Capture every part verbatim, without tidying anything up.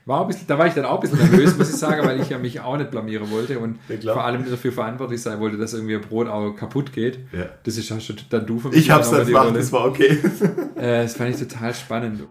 war ein bisschen, da war ich dann auch ein bisschen nervös, muss ich sagen, weil ich ja mich auch nicht blamieren wollte und ja, vor allem dafür verantwortlich sein wollte, dass irgendwie ein Brot auch kaputt geht. Ja. Das ist ja schon dann du für mich. Ich hab's dann gemacht, das war okay. Äh, das fand ich total spannend.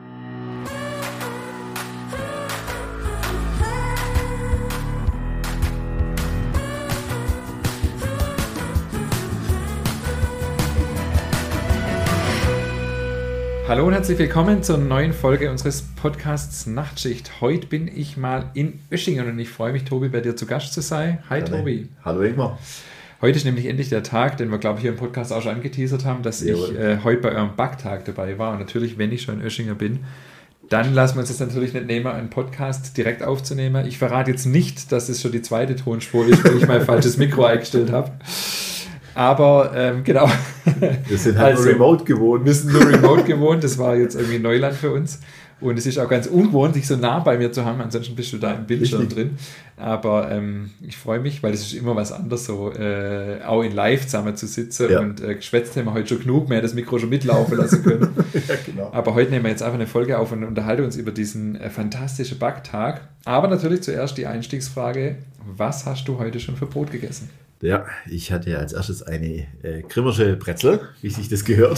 Hallo und herzlich willkommen zur neuen Folge unseres Podcasts Nachtschicht. Heute bin ich mal in Oeschingen und ich freue mich, Tobi, bei dir zu Gast zu sein. Hi, ja, Tobi. Hallo, Ingmar. Heute ist nämlich endlich der Tag, den wir, glaube ich, hier im Podcast auch schon angeteasert haben, dass ja, ich äh, heute bei eurem Backtag dabei war. Und natürlich, wenn ich schon in Oeschingen bin, dann lassen wir uns das natürlich nicht nehmen, einen Podcast direkt aufzunehmen. Ich verrate jetzt nicht, dass es schon die zweite Tonspur ist, weil ich mein falsches Mikro eingestellt habe. Aber ähm, genau. Wir sind halt also, nur remote gewohnt. Wir sind nur remote gewohnt. Das war jetzt irgendwie Neuland für uns. Und es ist auch ganz ungewohnt, dich so nah bei mir zu haben. Ansonsten bist du da im Bildschirm drin. Aber ähm, ich freue mich, weil es ist immer was anderes, so äh, auch in live zusammen zu sitzen. Ja. Und äh, geschwätzt haben wir heute schon genug, mehr das Mikro schon mitlaufen lassen können. Ja, genau. Aber heute nehmen wir jetzt einfach eine Folge auf und unterhalten uns über diesen äh, fantastischen Backtag. Aber natürlich zuerst die Einstiegsfrage: Was hast du heute schon für Brot gegessen? Ja, ich hatte als erstes eine äh, Grimmersche Brezel, wie sich das gehört.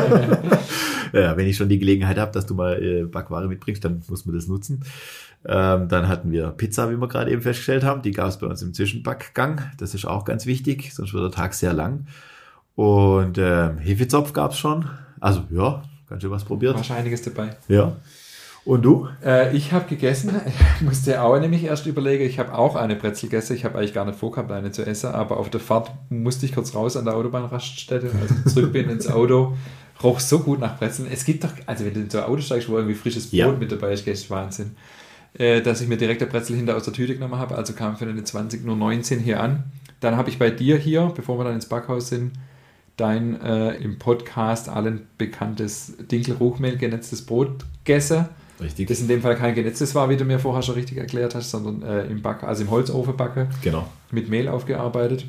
Ja, wenn ich schon die Gelegenheit habe, dass du mal äh, Backware mitbringst, dann muss man das nutzen. Ähm, dann hatten wir Pizza, wie wir gerade eben festgestellt haben. Die gab es bei uns im Zwischenbackgang. Das ist auch ganz wichtig, sonst wird der Tag sehr lang. Und ähm, Hefezopf gab es schon. Also ja, ganz schön was probiert. War schon einiges dabei. Ja. Und du? Äh, ich habe gegessen, ich musste auch nämlich erst überlegen, ich habe auch eine Brezel gegessen, ich habe eigentlich gar nicht vorgehabt, eine zu essen, aber auf der Fahrt musste ich kurz raus an der Autobahnraststätte, als ich zurück bin ins Auto, roch so gut nach Brezeln. Es gibt doch, also wenn du in so ein Auto steigst, wo irgendwie frisches Brot ja. mit dabei ist, ist Wahnsinn, äh, dass ich mir direkt der Brezel hinter aus der Tüte genommen habe, also kam für eine zwanzig nur neunzehn hier an. Dann habe ich bei dir hier, bevor wir dann ins Backhaus sind, dein äh, im Podcast allen bekanntes Dinkel-Ruchmehl genetztes Brot gegessen. Richtig. Das in dem Fall kein genetztes war, wie du mir vorher schon richtig erklärt hast, sondern äh, im Back, also im Holzofen backe. Genau. Mit Mehl aufgearbeitet.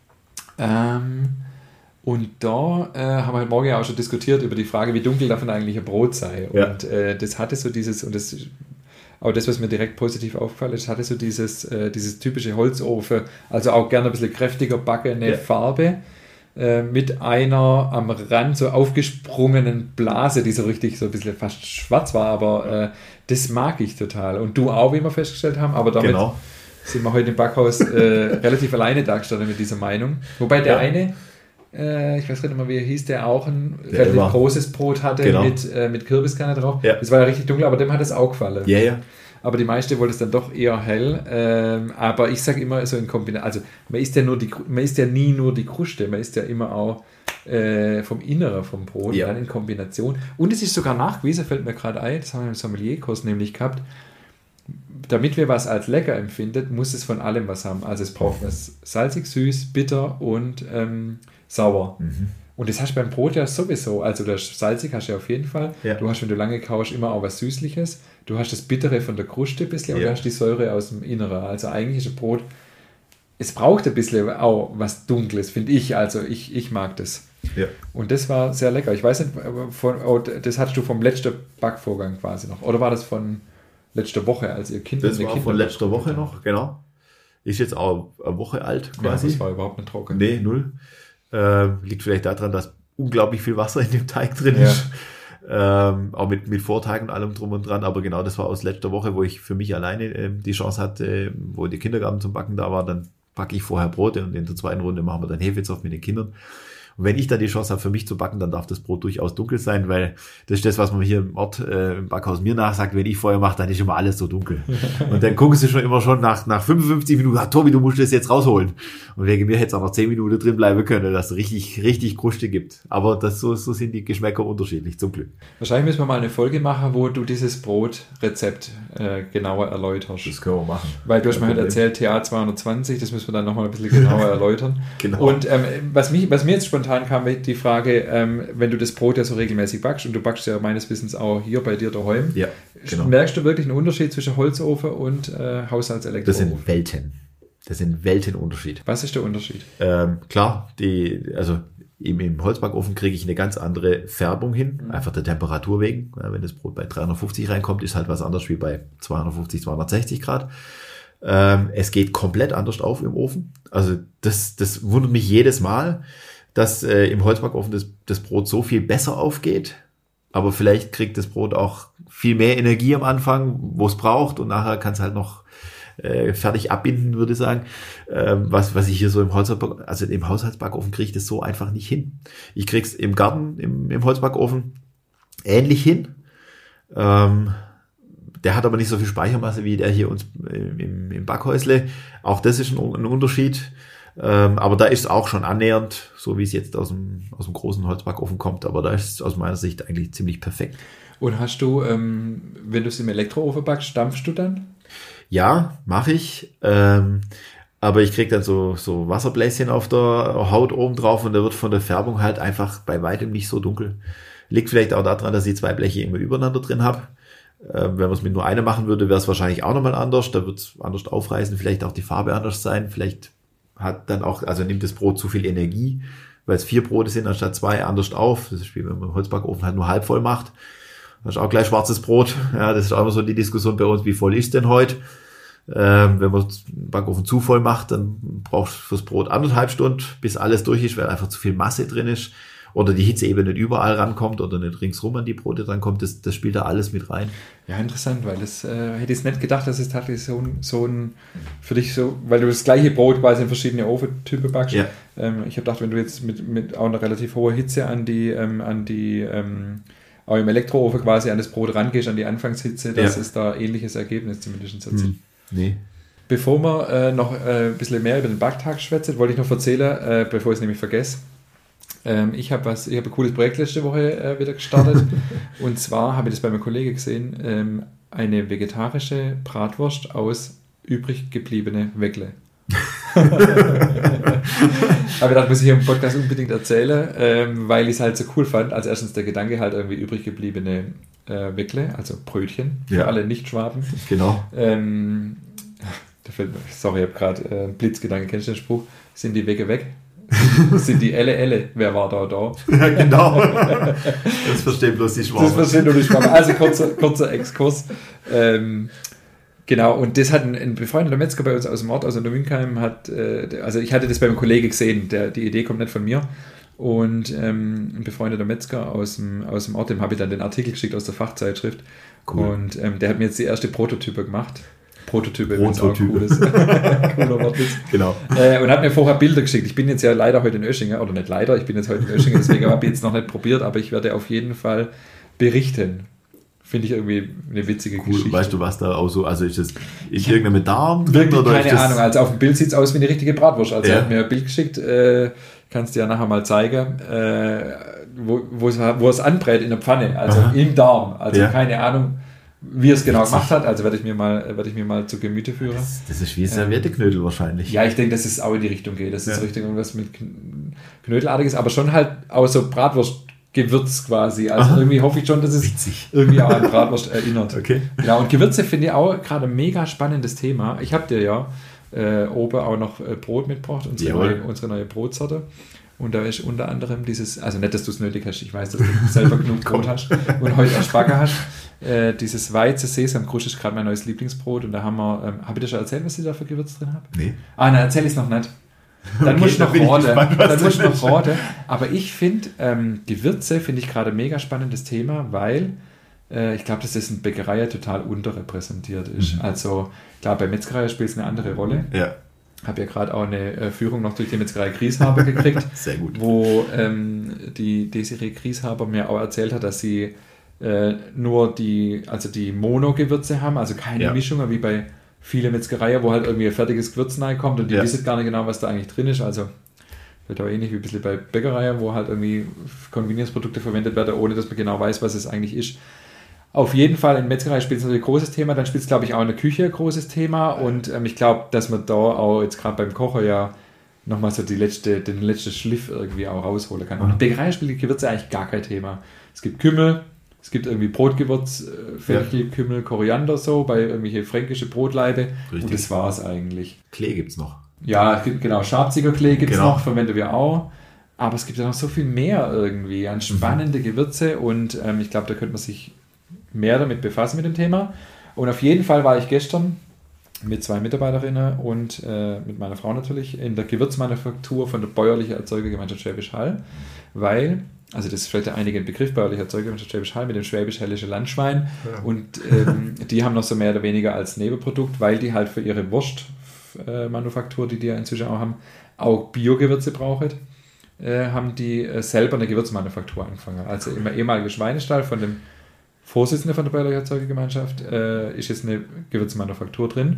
Ähm, und da äh, haben wir heute Morgen ja auch schon diskutiert über die Frage, wie dunkel davon eigentlich ein Brot sei. Ja. Und äh, das hatte so dieses, und das auch das, was mir direkt positiv aufgefallen ist, hatte so dieses, äh, dieses typische Holzofen, also auch gerne ein bisschen kräftiger backene ja. Farbe. Mit einer am Rand so aufgesprungenen Blase, die so richtig so ein bisschen fast schwarz war, aber äh, das mag ich total. Und du auch, wie wir festgestellt haben, aber damit genau. sind wir heute im Backhaus äh, relativ alleine dargestellt mit dieser Meinung. Wobei der ja. eine, äh, ich weiß nicht mehr, wie er hieß, der auch ein der relativ immer. großes Brot hatte genau. mit, äh, mit Kürbiskerne drauf. Ja. Das war ja richtig dunkel, aber dem hat es auch gefallen. Ja, ja. Aber die meiste wollte es dann doch eher hell. Ähm, aber ich sage immer so in Kombination, also man isst ja nur die, man isst ja nie nur die Kruste, man isst ja immer auch äh, vom Inneren vom Brot, ja. dann in Kombination. Und es ist sogar nachgewiesen, fällt mir gerade ein, das haben wir im Sommelierkurs nämlich gehabt, damit wir was als lecker empfinden, muss es von allem was haben. Also es braucht was salzig, süß, bitter und ähm, sauer. Mhm. Und das hast du beim Brot ja sowieso. Also das salzig hast du ja auf jeden Fall. Ja. Du hast, wenn du lange kaust, immer auch was Süßliches. Du hast das Bittere von der Kruste ein bisschen ja. und du hast die Säure aus dem Inneren. Also eigentlich ist ein Brot, es braucht ein bisschen auch was Dunkles, finde ich. Also ich, ich mag das. Ja. Und das war sehr lecker. Ich weiß nicht, von, oh, das hattest du vom letzten Backvorgang quasi noch. Oder war das von letzter Woche, als ihr Kind... Das war Kinder von letzter Woche noch, genau. Ist jetzt auch eine Woche alt quasi. Ja, das war überhaupt nicht trocken. Nee, null. Äh, liegt vielleicht daran, dass unglaublich viel Wasser in dem Teig drin ist. Ja. Ähm, auch mit, mit Vorteig und allem drum und dran. Aber genau, das war aus letzter Woche, wo ich für mich alleine äh, die Chance hatte, äh, wo die Kindergarten zum Backen da war. Dann backe ich vorher Brote und in der zweiten Runde machen wir dann Hefezopf mit den Kindern. Und wenn ich dann die Chance habe, für mich zu backen, dann darf das Brot durchaus dunkel sein, weil das ist das, was man hier im Ort, äh, im Backhaus mir nachsagt, wenn ich Feuer mache, dann ist immer alles so dunkel. Und dann gucken sie schon immer schon nach, nach fünfundfünfzig Minuten, ah, Tobi, du musst das jetzt rausholen. Und wegen mir hätte es auch noch zehn Minuten drin bleiben können, dass es richtig, richtig Kruste gibt. Aber das, so, so sind die Geschmäcker unterschiedlich, zum Glück. Wahrscheinlich müssen wir mal eine Folge machen, wo du dieses Brotrezept äh, genauer erläuterst. Das können wir machen. Weil du hast mir heute erzählt, T A zweihundertzwanzig, das müssen wir dann nochmal ein bisschen genauer erläutern. Genau. Und ähm, was, mich, was mir jetzt spontan kam die Frage, ähm, wenn du das Brot ja so regelmäßig backst, und du backst ja meines Wissens auch hier bei dir daheim, ja, genau. merkst du wirklich einen Unterschied zwischen Holzofen und äh, Haushaltselektroofen? Das sind Welten. Das sind Weltenunterschied. Was ist der Unterschied? Ähm, klar, die, also Im, im Holzbackofen kriege ich eine ganz andere Färbung hin, mhm. einfach der Temperatur wegen. Ja, wenn das Brot bei dreihundertfünfzig reinkommt, ist halt was anderes wie bei zweihundertfünfzig, zweihundertsechzig Grad. Ähm, es geht komplett anders auf im Ofen. Also das, das wundert mich jedes Mal, dass äh, im Holzbackofen das, das Brot so viel besser aufgeht. Aber vielleicht kriegt das Brot auch viel mehr Energie am Anfang, wo es braucht, und nachher kann es halt noch äh, fertig abbinden, würde ich sagen. Ähm, was, was ich hier so im Holzbackofen, also im Haushaltsbackofen kriege ich das so einfach nicht hin. Ich krieg's im Garten, im, im Holzbackofen ähnlich hin. Ähm, der hat aber nicht so viel Speichermasse wie der hier uns im, im Backhäusle. Auch das ist ein, ein Unterschied. Ähm, aber da ist es auch schon annähernd, so wie es jetzt aus dem, aus dem großen Holzbackofen kommt. Aber da ist es aus meiner Sicht eigentlich ziemlich perfekt. Und hast du, ähm, wenn du es im Elektroofen backst, dampfst du dann? Ja, mache ich. Ähm, aber ich kriege dann so, so Wasserbläschen auf der Haut oben drauf, und da wird von der Färbung halt einfach bei weitem nicht so dunkel. Liegt vielleicht auch daran, dass ich zwei Bleche immer übereinander drin habe. Ähm, wenn man es mit nur einem machen würde, wäre es wahrscheinlich auch nochmal anders. Da wird es anders aufreißen, vielleicht auch die Farbe anders sein. Vielleicht hat dann auch, also nimmt das Brot zu viel Energie, weil es vier Brote sind anstatt zwei, anders auf. Das ist wie wenn man im Holzbackofen halt nur halb voll macht. Das ist auch gleich schwarzes Brot. Ja, das ist auch immer so die Diskussion bei uns, wie voll ist denn heute? Ähm, wenn man den Backofen zu voll macht, dann braucht fürs Brot anderthalb Stunden, bis alles durch ist, weil einfach zu viel Masse drin ist. Oder die Hitze eben nicht überall rankommt oder nicht ringsrum an die Brote drankommt. Das, das spielt da alles mit rein. Ja, interessant, weil das äh, hätte ich nicht gedacht, dass es tatsächlich so ein, so ein, für dich so, weil du das gleiche Brot quasi in verschiedene Ofentypen backst. Ja. Ähm, ich habe gedacht, wenn du jetzt mit, mit auch einer relativ hohen Hitze an die, ähm, an die, ähm, auch im Elektroofen quasi an das Brot rangehst, an die Anfangshitze, dass ja. es da ähnliches Ergebnis zumindest erzielt. Hm. Nee. Bevor wir äh, noch äh, ein bisschen mehr über den Backtag schwätzen, wollte ich noch erzählen, äh, bevor ich es nämlich vergesse. Ähm, ich habe was, ich habe ein cooles Projekt letzte Woche äh, wieder gestartet. Und zwar habe ich das bei meinem Kollegen gesehen, ähm, eine vegetarische Bratwurst aus übrig gebliebene Weckle. Aber das muss ich hier im Podcast unbedingt erzählen, ähm, weil ich es halt so cool fand. Also erstens der Gedanke halt irgendwie übrig gebliebene äh, Weckle, also Brötchen für ja. alle Nicht-Schwaben. Genau. Ähm, da fällt mir, sorry, ich habe gerade äh, einen Blitzgedanke, kennst du den Spruch? Sind die Wege weg? Das sind die Elle Elle. Wer war da da? Ja, genau. Das verstehen bloß die Schwaben. Das verstehen nur die Schwaben. Also kurzer, kurzer Exkurs. Ähm, genau, und das hat ein, ein befreundeter Metzger bei uns aus dem Ort, also in der Winkheim, hat, äh, also ich hatte das bei einem Kollegen gesehen, der, die Idee kommt nicht von mir. Und ähm, ein befreundeter Metzger aus dem, aus dem Ort, dem habe ich dann den Artikel geschickt aus der Fachzeitschrift. Cool. Und ähm, der hat mir jetzt die erste Prototype gemacht. Prototype, Prototype. Auch cool ist. Cooler Wortwitz. Genau. Äh, und hat mir vorher Bilder geschickt. Ich bin jetzt ja leider heute in Oeschingen, oder nicht leider, ich bin jetzt heute in Oeschingen, deswegen habe ich jetzt noch nicht probiert, aber ich werde auf jeden Fall berichten. Finde ich irgendwie eine witzige cool. Geschichte. Weißt du, was da auch so, also ist das ist irgendeine mit Darm drin? Wirklich oder keine ist das Ahnung, also auf dem Bild sieht es aus wie eine richtige Bratwurst. Also ja. er hat mir ein Bild geschickt, äh, kannst du ja nachher mal zeigen, äh, wo, wo, es, wo es anbrät in der Pfanne, also Aha. im Darm. Also ja. keine Ahnung, wie er es genau gemacht hat, also werde ich mir mal, werde ich mir mal zu Gemüte führen. Das, das ist wie Servietteknödel ähm, wahrscheinlich. Ja, ich denke, dass es auch in die Richtung geht, dass es ja. richtig irgendwas mit Knödelartiges, aber schon halt auch so Bratwurstgewürz quasi. Also Aha. irgendwie hoffe ich schon, dass es Witzig. irgendwie auch an Bratwurst erinnert. Okay. Genau, und Gewürze finde ich auch gerade ein mega spannendes Thema. Ich habe dir ja äh, oben auch noch äh, Brot mitgebracht, unsere neue, unsere neue Brotsorte. Und da ist unter anderem dieses, also nicht, dass du es nötig hast, ich weiß, dass du selber genug Brot hast und heute auch Spacker hast, äh, dieses Weizen Sesamkrusch ist gerade mein neues Lieblingsbrot und da haben wir, ähm, habe ich dir schon erzählt, was ich da für Gewürz drin habe? Nee. Ah, dann erzähle ich es noch nicht. Dann okay, muss ich noch rote. Dann muss ich noch rote. Aber ich finde, ähm, Gewürze finde ich gerade ein mega spannendes Thema, weil äh, ich glaube, dass das in Bäckerei total unterrepräsentiert ist. Mhm. Also klar, bei Metzgerei spielt es eine andere Rolle. Ja. Habe ja gerade auch eine äh, Führung noch durch die Metzgerei Grieshaber gekriegt, Sehr gut. wo ähm, die Desiree Grieshaber mir auch erzählt hat, dass sie äh, nur die, also die Mono-Gewürze haben, also keine ja. Mischungen wie bei vielen Metzgereien, wo halt irgendwie ein fertiges Gewürz reinkommt und die ja. wissen gar nicht genau, was da eigentlich drin ist. Also wird auch ähnlich wie ein bisschen bei Bäckereien, wo halt irgendwie Convenience-Produkte verwendet werden, ohne dass man genau weiß, was es eigentlich ist. Auf jeden Fall in Metzgerei spielt es natürlich ein großes Thema, dann spielt es, glaube ich, auch in der Küche ein großes Thema und ähm, ich glaube, dass man da auch jetzt gerade beim Kochen ja nochmal so die letzte, den letzten Schliff irgendwie auch rausholen kann. Und in Bäckerei spielt die Gewürze eigentlich gar kein Thema. Es gibt Kümmel, es gibt irgendwie Brotgewürz, Fenchel, ja. Kümmel, Koriander so, bei irgendwelche fränkische Brotleibe. Richtig. Und das war es eigentlich. Klee gibt es noch. Ja, genau, Schabziger Klee gibt es genau. noch, verwenden wir auch. Aber es gibt ja noch so viel mehr irgendwie an spannende Gewürze und ähm, ich glaube, da könnte man sich mehr damit befassen mit dem Thema. Und auf jeden Fall war ich gestern mit zwei Mitarbeiterinnen und äh, mit meiner Frau natürlich in der Gewürzmanufaktur von der Bäuerlichen Erzeugergemeinschaft Schwäbisch Hall, weil, also das ist vielleicht der einige Begriff, Bäuerliche Erzeugergemeinschaft Schwäbisch Hall mit dem schwäbisch-hellischen Landschwein ja. und ähm, die haben noch so mehr oder weniger als Nebenprodukt, weil die halt für ihre Wurstmanufaktur, äh, die die ja inzwischen auch haben, auch Biogewürze brauchen. Äh, haben die äh, selber eine Gewürzmanufaktur angefangen. Also im ehemaligen Schweinestall von dem Vorsitzenden von der Bäuerlichen Erzeugergemeinschaft äh, ist jetzt eine Gewürzmanufaktur drin.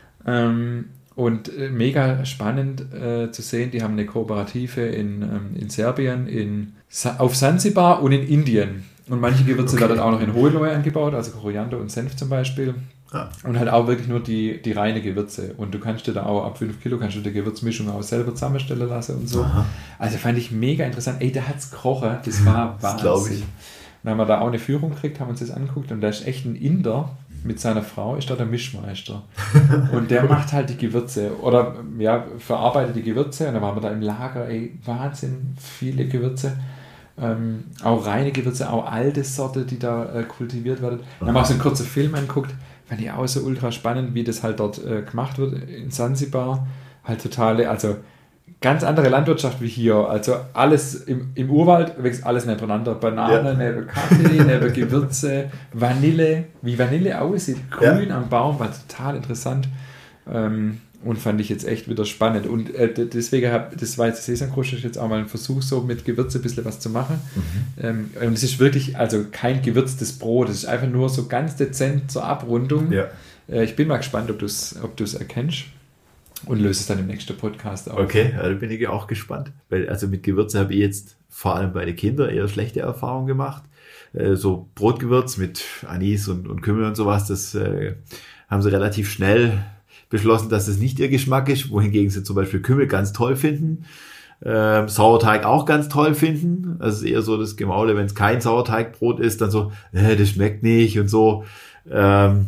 Ähm, und äh, mega spannend äh, zu sehen, die haben eine Kooperative in, ähm, in Serbien, in, auf Sansibar und in Indien. Und manche Gewürze okay. werden auch noch in Hohenlohe angebaut, also Koriander und Senf zum Beispiel. Ah. Und halt auch wirklich nur die, die reine Gewürze. Und du kannst dir da auch ab fünf Kilo kannst du die Gewürzmischung auch selber zusammenstellen lassen und so. Aha. Also fand ich mega interessant. Ey, der hat's gekocht. Das war das Wahnsinn. Und dann haben wir da auch eine Führung gekriegt, haben uns das angeguckt und da ist echt ein Inder mit seiner Frau, ist da der Mischmeister. Und der macht halt die Gewürze oder ja, verarbeitet die Gewürze und dann waren wir da im Lager, ey, Wahnsinn, viele Gewürze. Ähm, auch reine Gewürze, auch alte Sorte, die da äh, kultiviert werden. Dann haben wir auch so einen kurzen Film angeguckt. Fand ich auch so ultra spannend, wie das halt dort äh, gemacht wird in Sansibar. Halt totale, also ganz andere Landwirtschaft wie hier. Also alles im, im Urwald wächst alles nebeneinander. Banane, ja. neben Kaffee, neben Gewürze, Vanille, wie Vanille aussieht, grün ja. am Baum, war total interessant. Ähm, und fand ich jetzt echt wieder spannend. Und äh, deswegen habe das war jetzt Sesamkruste jetzt auch mal ein Versuch, so mit Gewürze ein bisschen was zu machen. Mhm. Ähm, und es ist wirklich, also kein gewürztes Brot, es ist einfach nur so ganz dezent zur Abrundung. Ja. Äh, ich bin mal gespannt, ob du es ob du's erkennst und löse es dann im nächsten Podcast auf. Okay, ja, da bin ich auch gespannt. Weil also mit Gewürze habe ich jetzt vor allem bei den Kindern eher schlechte Erfahrungen gemacht. Äh, so Brotgewürz mit Anis und, und Kümmel und sowas, das äh, haben sie relativ schnell beschlossen, dass es nicht ihr Geschmack ist, wohingegen sie zum Beispiel Kümmel ganz toll finden, ähm, Sauerteig auch ganz toll finden. Also es ist eher so das Gemaule, wenn es kein Sauerteigbrot ist, dann so, äh, das schmeckt nicht und so. Ähm,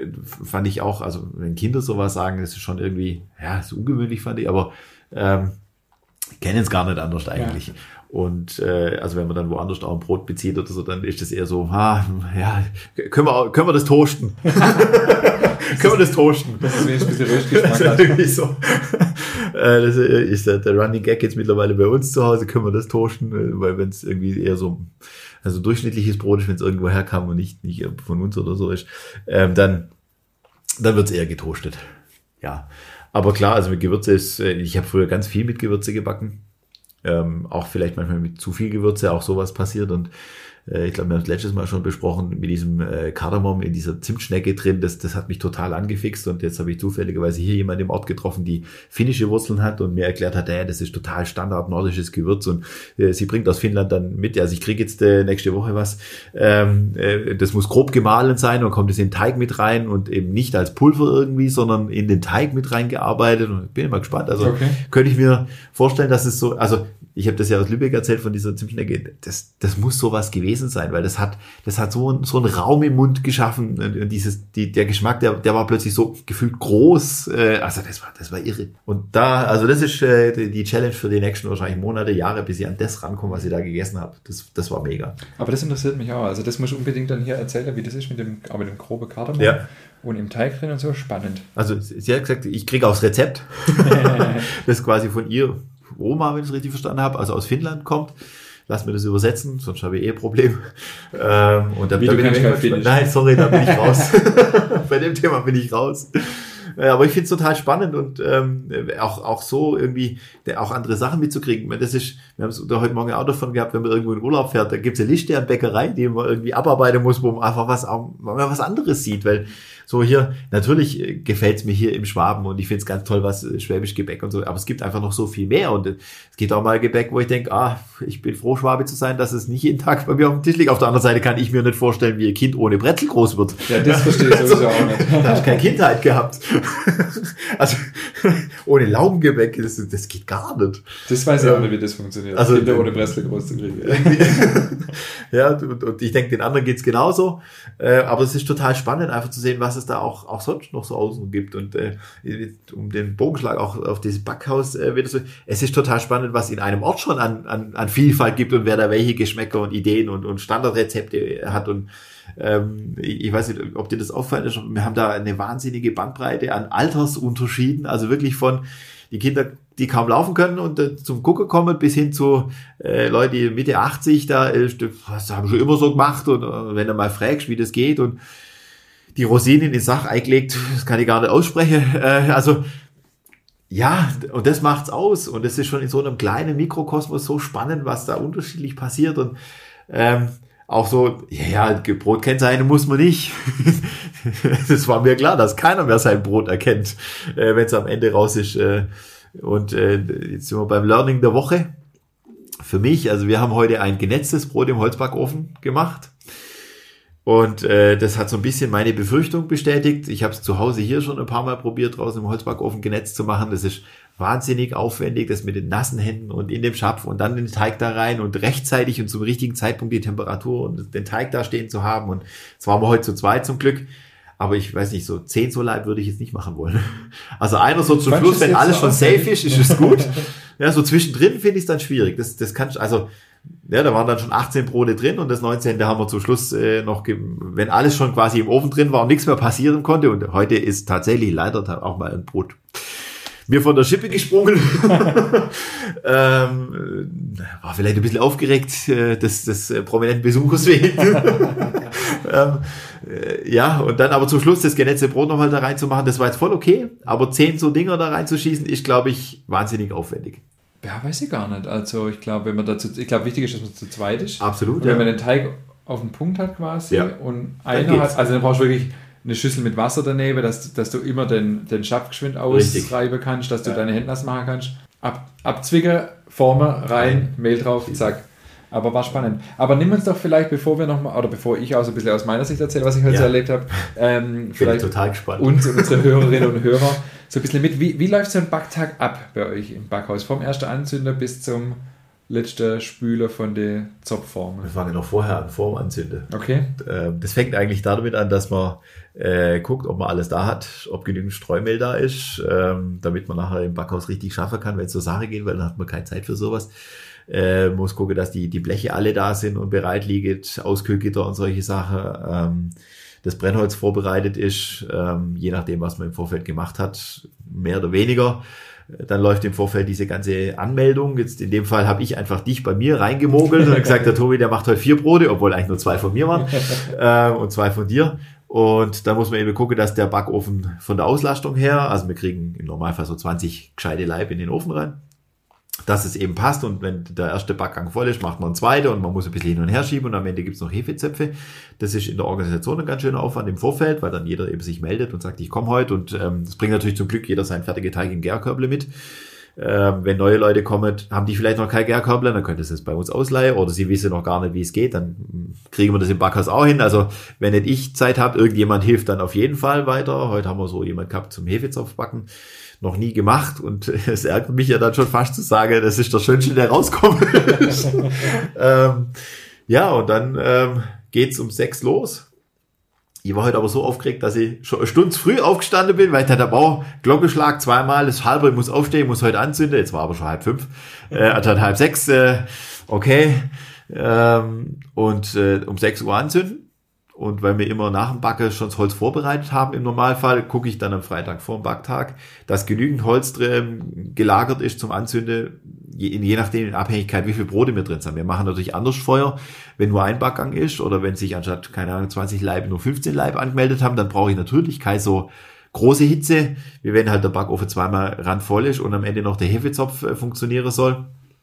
fand ich auch, also wenn Kinder sowas sagen, das ist schon irgendwie, ja, ist ungewöhnlich, fand ich, aber ähm, kennen es gar nicht anders eigentlich. Ja. Und äh, also wenn man dann woanders auch ein Brot bezieht oder so, dann ist das eher so, ah, ja, können wir, können wir das toasten? können wir das toasten? Das ist ein bisschen Röstgeschmack. Das ist irgendwie so. äh, das ist der, der Running Gag jetzt mittlerweile bei uns zu Hause, können wir das toasten? Weil wenn es irgendwie eher so also durchschnittliches Brot ist, wenn es irgendwo herkam und nicht, nicht von uns oder so ist, ähm, dann, dann wird es eher getoastet. Ja, aber klar, also mit Gewürze ist, ich habe früher ganz viel mit Gewürze gebacken. Ähm, auch vielleicht manchmal mit zu viel Gewürze, auch sowas passiert und äh, ich glaube, wir haben es letztes Mal schon besprochen, mit diesem äh, Kardamom in dieser Zimtschnecke drin, das, das hat mich total angefixt und jetzt habe ich zufälligerweise hier jemanden im Ort getroffen, die finnische Wurzeln hat und mir erklärt hat, ja, das ist total Standard nordisches Gewürz und äh, sie bringt aus Finnland dann mit, also ich kriege jetzt äh, nächste Woche was, ähm, äh, das muss grob gemahlen sein und kommt es in den Teig mit rein und eben nicht als Pulver irgendwie, sondern in den Teig mit reingearbeitet und bin immer gespannt, also okay. Könnte ich mir vorstellen, dass es so, also ich habe das ja aus Lübeck erzählt von dieser Zimtschnecke, das, das muss sowas gewesen sein, weil das hat, das hat so, ein, so einen Raum im Mund geschaffen und dieses, die, der Geschmack, der, der war plötzlich so gefühlt groß, äh, also das war, das war irre. Und da, also das ist äh, die, die Challenge für die nächsten wahrscheinlich Monate, Jahre, bis ich an das rankomme, was ich da gegessen habe. Das, das war mega. Aber das interessiert mich auch, also das muss ich unbedingt dann hier erzählen, wie das ist mit dem, auch mit dem groben Kardamom. Ja. Und im Teig drin und so, spannend. Also sie hat gesagt, ich kriege auch das Rezept, das quasi von ihr Oma, wenn ich es richtig verstanden habe, also aus Finnland kommt. Lass mir das übersetzen, sonst habe ich eh ein Problem. Ähm, und da, Wie, da du bin ich kannst mal, nein, sorry, da bin ich raus. Bei dem Thema bin ich raus. Äh, aber ich finde es total spannend und ähm, auch auch so irgendwie auch andere Sachen mitzukriegen. Das ist, wir haben es da heute Morgen auch davon gehabt, wenn man irgendwo in Urlaub fährt, da gibt es eine Liste an Bäckereien, die man irgendwie abarbeiten muss, wo man einfach was, wo man was anderes sieht, weil so hier, natürlich gefällt es mir hier im Schwaben und ich finde es ganz toll, was Schwäbisch Gebäck und so, aber es gibt einfach noch so viel mehr und es gibt auch mal Gebäck, wo ich denke, ah, ich bin froh, Schwabe zu sein, dass es nicht jeden Tag bei mir auf dem Tisch liegt. Auf der anderen Seite kann ich mir nicht vorstellen, wie ein Kind ohne Brezel groß wird. Ja, das verstehe ich sowieso auch nicht. Da hast du keine Kindheit gehabt. Also, ohne Laugengebäck, das, das geht gar nicht. Das weiß ich auch nicht, wie das funktioniert. Also, Kinder ohne Brezel groß zu kriegen. Ja, und, und ich denke, den anderen geht's genauso. Äh, aber es ist total spannend, einfach zu sehen, was es da auch, auch sonst noch so außen gibt. Und äh, um den Bogenschlag auch auf dieses Backhaus äh, wieder so, es ist total spannend, was in einem Ort schon an, an, an Vielfalt gibt und wer da welche Geschmäcker und Ideen und, und Standardrezepte hat. Und ähm, ich weiß nicht, ob dir das auffällt, wir haben da eine wahnsinnige Bandbreite an Altersunterschieden, also wirklich von die Kinder, die kaum laufen können und äh, zum Gucken kommen, bis hin zu äh, Leute, die Mitte achtzig, da äh, das haben schon immer so gemacht und äh, wenn du mal fragst, wie das geht und die Rosinen in die Sache eingelegt, das kann ich gar nicht aussprechen, äh, also ja, und das macht's aus und das ist schon in so einem kleinen Mikrokosmos so spannend, was da unterschiedlich passiert und ähm, auch so, ja, ja, Brot kennt sein muss man nicht. Das war mir klar, dass keiner mehr sein Brot erkennt, äh, wenn es am Ende raus ist. Äh, und äh, jetzt sind wir beim Learning der Woche. Für mich, also wir haben heute ein genetztes Brot im Holzbackofen gemacht. Und äh, das hat so ein bisschen meine Befürchtung bestätigt. Ich habe es zu Hause hier schon ein paar Mal probiert, draußen im Holzbackofen genetzt zu machen. Das ist wahnsinnig aufwendig, das mit den nassen Händen und in dem Schapf und dann den Teig da rein und rechtzeitig und zum richtigen Zeitpunkt die Temperatur und den Teig da stehen zu haben. Und das waren wir heute zu zweit zum Glück. Aber ich weiß nicht, so zehn so Leib würde ich jetzt nicht machen wollen. Also einer so zum Schluss, wenn alles schon safe ist, ist es gut. Ja, so zwischendrin finde ich es dann schwierig. Das, das kann ich, also, ja, da waren dann schon achtzehn Brote drin und das neunzehnte haben wir zum Schluss äh, noch, ge- wenn alles schon quasi im Ofen drin war und nichts mehr passieren konnte. Und heute ist tatsächlich leider auch mal ein Brot mir von der Schippe gesprungen. ähm, war vielleicht ein bisschen aufgeregt, äh, des, des äh, prominenten Besuchers wegen. ähm, äh, ja, und dann aber zum Schluss das genetzte Brot nochmal da reinzumachen, das war jetzt voll okay. Aber zehn so Dinger da reinzuschießen, ist, glaube ich, wahnsinnig aufwendig. Ja, weiß ich gar nicht. Also ich glaube, wenn man dazu, ich glaube, wichtig ist, dass man zu zweit ist. Absolut. Und wenn ja. man den Teig auf den Punkt hat quasi ja. und einer hat, also dann brauchst du wirklich eine Schüssel mit Wasser daneben, dass, dass du immer den, den Schapf geschwind ausreiben kannst, dass du ja. deine Hände nass machen kannst. Ab, abzwicken, formen, rein, Mehl drauf, zack. Aber war spannend. Aber nimm uns doch vielleicht, bevor wir nochmal, oder bevor ich auch so ein bisschen aus meiner Sicht erzähle, was ich heute ja. so erlebt habe, ähm, vielleicht total gespannt. uns und unsere Hörerinnen und Hörer so ein bisschen mit. Wie, wie läuft so ein Backtag ab bei euch im Backhaus? Vom ersten Anzünder bis zum letzten Spüler von den Zopfformen. Wir fangen noch vorher an, vor dem Anzünden. Okay. Das fängt eigentlich damit an, dass man äh, guckt, ob man alles da hat, ob genügend Streumehl da ist, ähm, damit man nachher im Backhaus richtig schaffen kann, wenn es zur Sache geht, weil dann hat man keine Zeit für sowas. Äh, muss gucken, dass die, die Bleche alle da sind und bereit liegen, Auskühlgitter und solche Sachen. Ähm, das Brennholz vorbereitet ist, ähm, je nachdem, was man im Vorfeld gemacht hat, mehr oder weniger. Dann läuft im Vorfeld diese ganze Anmeldung. Jetzt in dem Fall habe ich einfach dich bei mir reingemogelt und gesagt, der Tobi, der macht heute vier Brote, obwohl eigentlich nur zwei von mir waren äh, und zwei von dir. Und da muss man eben gucken, dass der Backofen von der Auslastung her, also wir kriegen im Normalfall so zwanzig gescheite Laib in den Ofen rein, dass es eben passt und wenn der erste Backgang voll ist, macht man einen zweiten und man muss ein bisschen hin und her schieben und am Ende gibt's noch Hefezöpfe. Das ist in der Organisation ein ganz schöner Aufwand im Vorfeld, weil dann jeder eben sich meldet und sagt, ich komme heute und ähm, das bringt natürlich zum Glück jeder seinen fertigen Teig in Gärkörble mit. Ähm, wenn neue Leute kommen, haben die vielleicht noch kein Gärkörble, dann könnt ihr es bei uns ausleihen oder sie wissen noch gar nicht, wie es geht, dann kriegen wir das im Backhaus auch hin. Also wenn nicht ich Zeit habe, irgendjemand hilft dann auf jeden Fall weiter. Heute haben wir so jemand gehabt zum Hefezopfbacken. Noch nie gemacht und es ärgert mich ja dann schon fast zu sagen, das ist der Schönste, der rauskommt. ähm, ja, und dann ähm, geht's um sechs los. Ich war heute aber so aufgeregt, dass ich schon eine Stunde früh aufgestanden bin, weil der Bau Glockenschlag zweimal, das halbe, ich muss aufstehen, ich muss heute anzünden. Jetzt war aber schon halb fünf, äh, also halb sechs, äh, okay. Ähm, und äh, um sechs Uhr anzünden. Und weil wir immer nach dem Backen schon das Holz vorbereitet haben, im Normalfall, gucke ich dann am Freitag vor dem Backtag, dass genügend Holz drin gelagert ist zum Anzünden, je, je nachdem in Abhängigkeit, wie viel Brote wir drin sind. Wir machen natürlich anders Feuer, wenn nur ein Backgang ist oder wenn sich anstatt, keine Ahnung, zwanzig Laib nur fünfzehn Laib angemeldet haben, dann brauche ich natürlich keine so große Hitze, wie wenn halt der Backofen zweimal randvoll ist und am Ende noch der Hefezopf äh, funktionieren soll.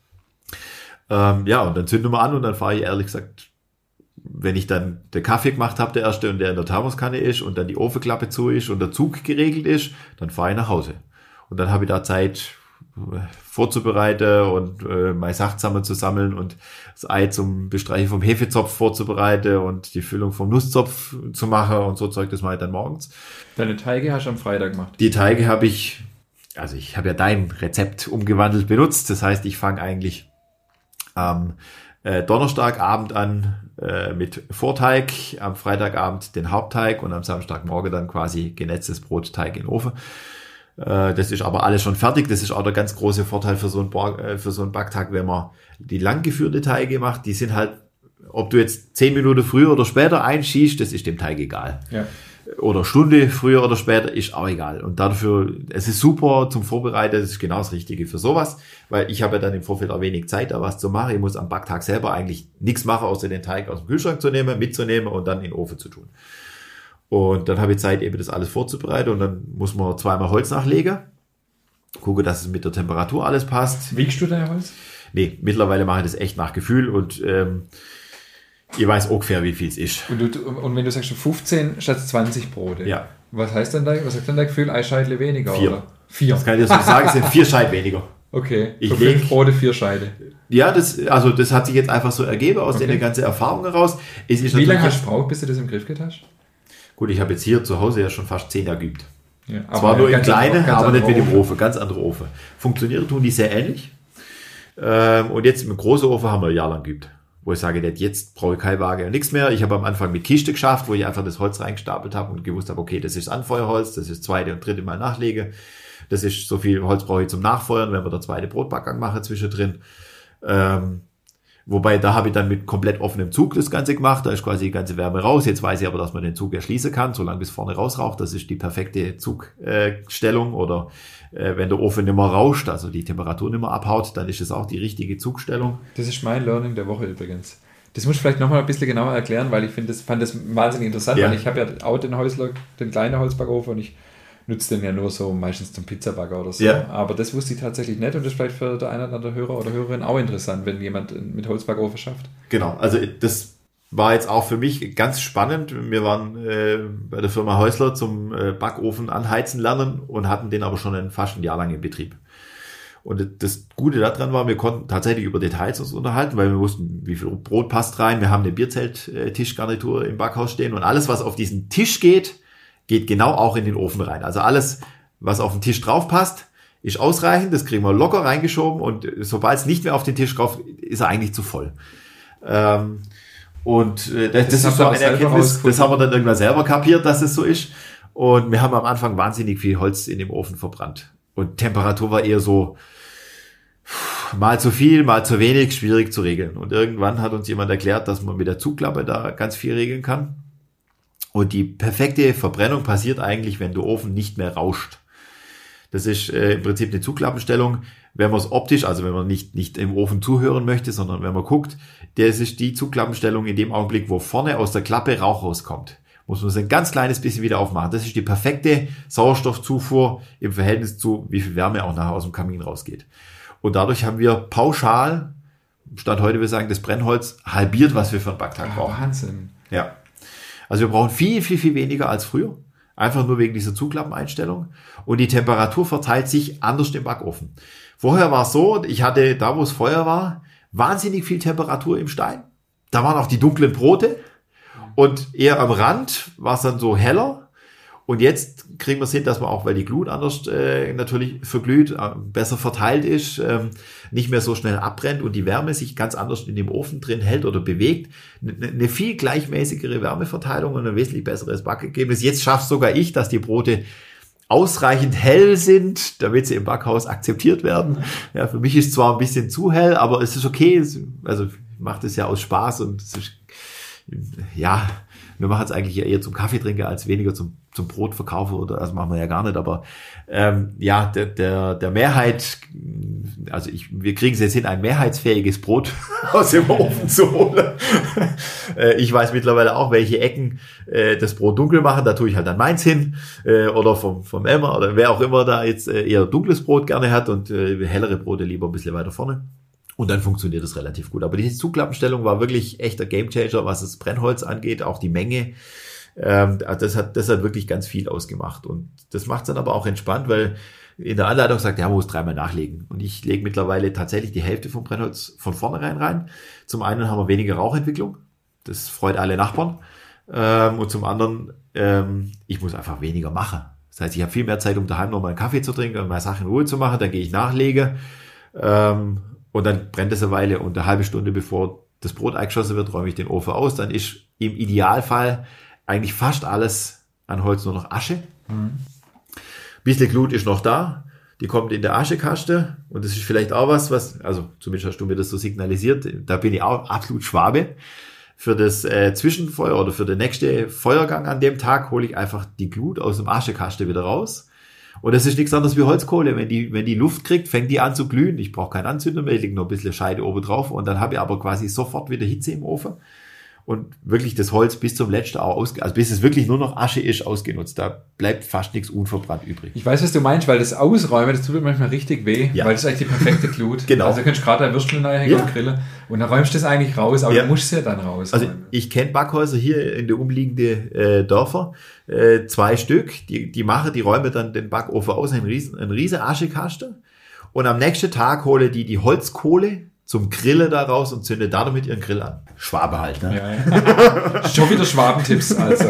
Ähm, ja, und dann zünden wir an und dann fahre ich ehrlich gesagt, wenn ich dann den Kaffee gemacht habe, der erste, und der in der Thermoskanne ist und dann die Ofenklappe zu ist und der Zug geregelt ist, dann fahre ich nach Hause. Und dann habe ich da Zeit vorzubereiten und äh, meine Sachen zusammenzusammeln und das Ei zum Bestreichen vom Hefezopf vorzubereiten und die Füllung vom Nusszopf zu machen und so Zeug, das mache ich dann morgens. Deine Teige hast du am Freitag gemacht? Die Teige habe ich, also ich habe ja dein Rezept umgewandelt benutzt, das heißt, ich fange eigentlich am äh, Donnerstagabend an, äh, mit Vorteig, am Freitagabend den Hauptteig und am Samstagmorgen dann quasi genetztes Brotteig in den Ofen. Äh, das ist aber alles schon fertig. Das ist auch der ganz große Vorteil für so einen, Bar, äh, für so einen Backtag, wenn man die langgeführte Teige macht. Die sind halt, ob du jetzt zehn Minuten früher oder später einschießt, das ist dem Teig egal. Ja. Oder Stunde früher oder später, ist auch egal. Und dafür, es ist super zum Vorbereiten, das ist genau das Richtige für sowas, weil ich habe ja dann im Vorfeld auch wenig Zeit, da was zu machen. Ich muss am Backtag selber eigentlich nichts machen, außer den Teig aus dem Kühlschrank zu nehmen, mitzunehmen und dann in den Ofen zu tun. Und dann habe ich Zeit, eben das alles vorzubereiten und dann muss man zweimal Holz nachlegen, gucke, dass es mit der Temperatur alles passt. Wiegst du dein Holz? Nee, mittlerweile mache ich das echt nach Gefühl und ähm, ihr weiß ungefähr, wie viel es ist. Und, du, und wenn du sagst fünfzehn statt zwanzig Brote, ja. was heißt denn da, was sagt denn dein Gefühl, ein Scheitel weniger? Vier. Oder? Vier. Das kann ich dir so sagen, es sind vier Scheide weniger. Okay, ich für leg, fünf Brote, vier Scheide. Ja, das, also das hat sich jetzt einfach so ergeben aus okay. den ganzen Erfahrungen heraus. Es ist wie lange hast du gebraucht, bis du das im Griff gehabt hast? Gut, ich habe jetzt hier zu Hause ja schon fast zehn Jahre geübt. Ja, zwar nur im Kleinen, aber nicht mit dem Ofen. Ofen, ganz andere Ofen. Funktionieren tun die sehr ähnlich. Ähm, und jetzt im großen Ofen haben wir ein Jahr lang geübt. Wo ich sage, jetzt brauche ich keine Waage und nichts mehr. Ich habe am Anfang mit Kiste geschafft, wo ich einfach das Holz reingestapelt habe und gewusst habe, okay, das ist Anfeuerholz, das ist zweite und dritte Mal nachlege. Das ist so viel Holz brauche ich zum Nachfeuern, wenn wir der zweite Brotbackgang machen zwischendrin. Ähm, wobei, da habe ich dann mit komplett offenem Zug das Ganze gemacht. Da ist quasi die ganze Wärme raus. Jetzt weiß ich aber, dass man den Zug erschließen kann, solange bis vorne rausraucht. Das ist die perfekte Zugstellung. Äh, Oder äh, wenn der Ofen nicht mehr rauscht, also die Temperatur nicht mehr abhaut, dann ist es auch die richtige Zugstellung. Das ist mein Learning der Woche übrigens. Das muss ich vielleicht nochmal ein bisschen genauer erklären, weil ich finde, das fand das wahnsinnig interessant, ja. weil ich habe ja auch den Häusler, den kleinen Holzbackofen und ich nutze den ja nur so meistens zum Pizzabacker oder so. Ja. Aber das wusste ich tatsächlich nicht und das ist vielleicht für der eine oder andere Hörer oder Hörerin auch interessant, wenn jemand mit Holzbackofen schafft. Genau, also das war jetzt auch für mich ganz spannend. Wir waren äh, bei der Firma Häusler zum äh, Backofen anheizen lernen und hatten den aber schon ein, fast ein Jahr lang in Betrieb. Und das Gute daran war, wir konnten tatsächlich über Details uns unterhalten, weil wir wussten, wie viel Brot passt rein. Wir haben eine Bierzelt-Tischgarnitur im Backhaus stehen und alles, was auf diesen Tisch geht, geht genau auch in den Ofen rein. Also alles, was auf den Tisch drauf passt, ist ausreichend. Das kriegen wir locker reingeschoben und sobald es nicht mehr auf den Tisch drauf, ist er eigentlich zu voll. Ähm, und äh, das, das, das ist so eine Erkenntnis, das haben wir dann irgendwann selber kapiert, dass es so ist. Und wir haben am Anfang wahnsinnig viel Holz in dem Ofen verbrannt. Und Temperatur war eher so mal zu viel, mal zu wenig, schwierig zu regeln. Und irgendwann hat uns jemand erklärt, dass man mit der Zugklappe da ganz viel regeln kann. Und die perfekte Verbrennung passiert eigentlich, wenn der Ofen nicht mehr rauscht. Das ist äh, im Prinzip eine Zuklappenstellung. Wenn man es optisch, also wenn man nicht, nicht im Ofen zuhören möchte, sondern wenn man guckt, das ist die Zuklappenstellung in dem Augenblick, wo vorne aus der Klappe Rauch rauskommt. Muss man es ein ganz kleines bisschen wieder aufmachen. Das ist die perfekte Sauerstoffzufuhr im Verhältnis zu, wie viel Wärme auch nachher aus dem Kamin rausgeht. Und dadurch haben wir pauschal, statt heute wir sagen, das Brennholz halbiert, was wir für einen Backtag oh, brauchen. Wahnsinn. Ja. Also wir brauchen viel, viel, viel weniger als früher. Einfach nur wegen dieser Zuklappeneinstellung. Und die Temperatur verteilt sich anders im Backofen. Vorher war es so, ich hatte da, wo es Feuer war, wahnsinnig viel Temperatur im Stein. Da waren auch die dunklen Brote. Und eher am Rand war es dann so heller. Und jetzt kriegen wir es hin, dass man auch, weil die Glut anders äh, natürlich verglüht, äh, besser verteilt ist, ähm, nicht mehr so schnell abbrennt und die Wärme sich ganz anders in dem Ofen drin hält oder bewegt. Eine ne viel gleichmäßigere Wärmeverteilung und ein wesentlich besseres Backergebnis. Jetzt schafft sogar ich, dass die Brote ausreichend hell sind, damit sie im Backhaus akzeptiert werden. Ja, für mich ist es zwar ein bisschen zu hell, aber es ist okay. Also ich mache das ja aus Spaß und es ist, ja, wir machen es eigentlich eher zum Kaffeetrinker als weniger zum zum Brotverkaufen oder das machen wir ja gar nicht, aber ähm, ja, der, der, der Mehrheit, also ich, wir kriegen es jetzt hin, ein mehrheitsfähiges Brot aus dem Ofen zu holen. äh, ich weiß mittlerweile auch, welche Ecken äh, das Brot dunkel machen, da tue ich halt dann meins hin äh, oder vom, vom Elmer oder wer auch immer da jetzt äh, eher dunkles Brot gerne hat und äh, hellere Brote lieber ein bisschen weiter vorne. Und dann funktioniert das relativ gut. Aber die Zuklappenstellung war wirklich echter Gamechanger, was das Brennholz angeht, auch die Menge. Ähm, das hat, das hat wirklich ganz viel ausgemacht. Und das macht es dann aber auch entspannt, weil in der Anleitung sagt, ja, man muss dreimal nachlegen. Und ich lege mittlerweile tatsächlich die Hälfte vom Brennholz von vornherein rein. Zum einen haben wir weniger Rauchentwicklung. Das freut alle Nachbarn. Ähm, und zum anderen, ähm, ich muss einfach weniger machen. Das heißt, ich habe viel mehr Zeit, um daheim noch mal einen Kaffee zu trinken und meine Sachen in Ruhe zu machen. Dann gehe ich nachlege. Ähm, Und dann brennt es eine Weile und eine halbe Stunde bevor das Brot eingeschossen wird, räume ich den Ofen aus. Dann ist im Idealfall eigentlich fast alles an Holz nur noch Asche. Mhm. Bisschen Glut ist noch da. Die kommt in der Aschekaste. Und das ist vielleicht auch was, was, also zumindest hast du mir das so signalisiert, da bin ich auch absolut Schwabe. Für das äh, Zwischenfeuer oder für den nächsten Feuergang an dem Tag hole ich einfach die Glut aus dem Aschekaste wieder raus. Und das ist nichts anderes wie Holzkohle. Wenn die, wenn die Luft kriegt, fängt die an zu glühen. Ich brauche keinen Anzünder mehr, ich lege nur ein bisschen Scheide oben drauf und dann habe ich aber quasi sofort wieder Hitze im Ofen. Und wirklich das Holz bis zum letzten auch ausge, also bis es wirklich nur noch Asche ist, ausgenutzt. Da bleibt fast nichts unverbrannt übrig. Ich weiß, was du meinst, weil das Ausräumen, das tut manchmal richtig weh, ja. Weil das ist eigentlich die perfekte Glut. Genau. Also du kannst gerade ein Würstel reinhängen ja. und grillen und dann räumst du das eigentlich raus, aber ja. du musst es ja dann raus. Also ich kenne Backhäuser hier in der umliegenden äh, Dörfer, äh, zwei Stück, die, die machen, die räumen dann den Backofen aus, einen riesen, einen riesen Aschekasten und am nächsten Tag hole die die Holzkohle zum Grillen da raus und zündet da damit ihren Grill an. Schwabe halt, ne? Ja, ja. Schon wieder Schwabentipps, also.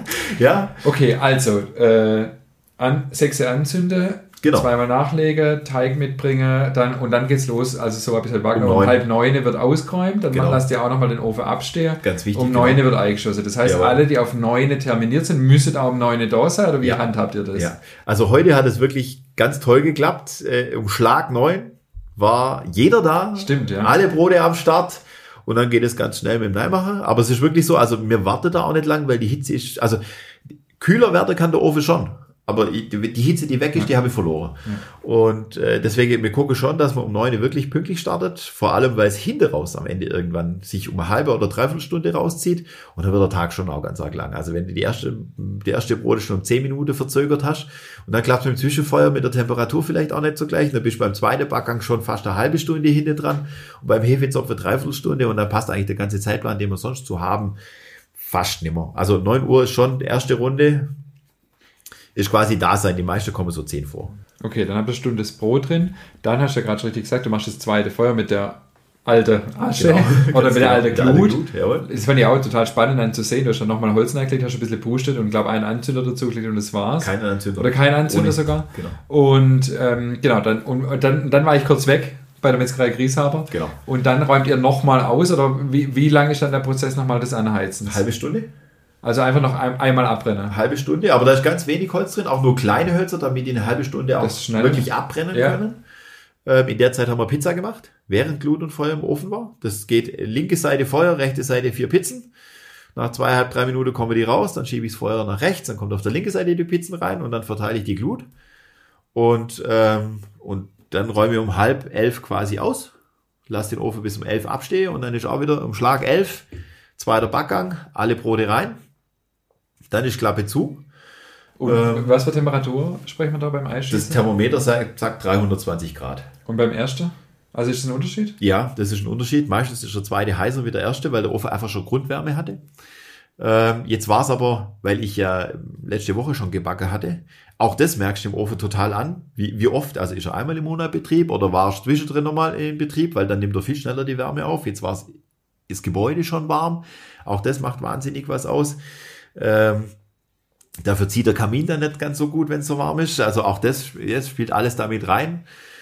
Ja. Okay, also, äh, an, Sechse anzünde, genau. zweimal nachlege, Teig mitbringe, dann, und dann geht's los. Also so habe ich halt wahrgenommen. Um, um halb neune wird ausgeräumt, dann genau. lasst ihr auch nochmal den Ofen abstehen. Ganz wichtig. Um neune genau. wird eingeschossen. Das heißt, ja, alle, die auf neune terminiert sind, müssen auch um neune da sein, oder wie ja. handhabt ihr das? Ja. Also heute hat es wirklich ganz toll geklappt. Äh, um Schlag neun war jeder da. Stimmt, ja. Alle Brote am Start. Und dann geht es ganz schnell mit dem Neimacher. Aber es ist wirklich so, also mir wartet da auch nicht lang, weil die Hitze ist, also kühler werden kann der Ofen schon. Aber die Hitze, die weg ist, ja. die habe ich verloren. Ja. Und äh, deswegen, wir gucken schon, dass man um neun wirklich pünktlich startet. Vor allem, weil es hinten raus am Ende irgendwann sich um eine halbe oder dreiviertel Stunde rauszieht. Und dann wird der Tag schon auch ganz arg lang. Also wenn du die erste, die erste Brote schon um zehn Minuten verzögert hast und dann klappt es mit dem Zwischenfeuer mit der Temperatur vielleicht auch nicht so gleich. Dann bist du beim zweiten Backgang schon fast eine halbe Stunde hinten dran. Und beim Hefezopf eine Dreiviertelstunde. Und dann passt eigentlich der ganze Zeitplan, den wir sonst so haben, fast nimmer. Also neun Uhr ist schon die erste Runde. Ist quasi da sein. Die meisten kommen so zehn vor. Okay, dann habt ihr eine Stunde das Brot drin. Dann hast du ja gerade schon richtig gesagt, du machst das zweite Feuer mit der alten Asche genau. oder mit der alten Glut. Glut das fand ich auch total spannend dann zu sehen. Du hast dann nochmal Holz reingelegt, hast ein bisschen pustet und glaube einen Anzünder dazu gelegt und das war's. Kein Anzünder. Oder kein Anzünder Ohne. sogar. Genau. Und ähm, genau, dann, und, und dann, dann war ich kurz weg bei der Metzgerei Grieshaber. Genau. Und dann räumt ihr nochmal aus oder wie, wie lange ist dann der Prozess nochmal des Anheizens? Eine halbe Stunde. Also einfach noch ein, einmal abbrennen. Eine halbe Stunde, aber da ist ganz wenig Holz drin, auch nur kleine Hölzer, damit die eine halbe Stunde auch wirklich abbrennen ja. können. Ähm, in der Zeit haben wir Pizza gemacht, während Glut und Feuer im Ofen war. Das geht linke Seite Feuer, rechte Seite vier Pizzen. Nach zweieinhalb, drei Minuten kommen die raus, dann schiebe ich das Feuer nach rechts, dann kommt auf der linken Seite die Pizzen rein und dann verteile ich die Glut. Und, ähm, und dann räume ich um halb elf quasi aus, lasse den Ofen bis um elf abstehen und dann ist auch wieder um Schlag elf, zweiter Backgang, alle Brote rein. Dann ist Klappe zu. Und ähm, was für Temperatur sprechen wir da beim Eisschießen? Das Thermometer sagt, sagt dreihundertzwanzig Grad. Und beim ersten? Also ist das ein Unterschied? Ja, das ist ein Unterschied. Meistens ist der zweite heißer wie der erste, weil der Ofen einfach schon Grundwärme hatte. Ähm, jetzt war es aber, weil ich ja letzte Woche schon gebacken hatte, auch das merkst du im Ofen total an. Wie, wie oft, also ist er einmal im Monat Betrieb oder war er zwischendrin nochmal in Betrieb, weil dann nimmt er viel schneller die Wärme auf. Jetzt war es das Gebäude schon warm. Auch das macht wahnsinnig was aus. Ähm, dafür zieht der Kamin dann nicht ganz so gut, wenn es so warm ist. Also auch das, das spielt alles damit rein.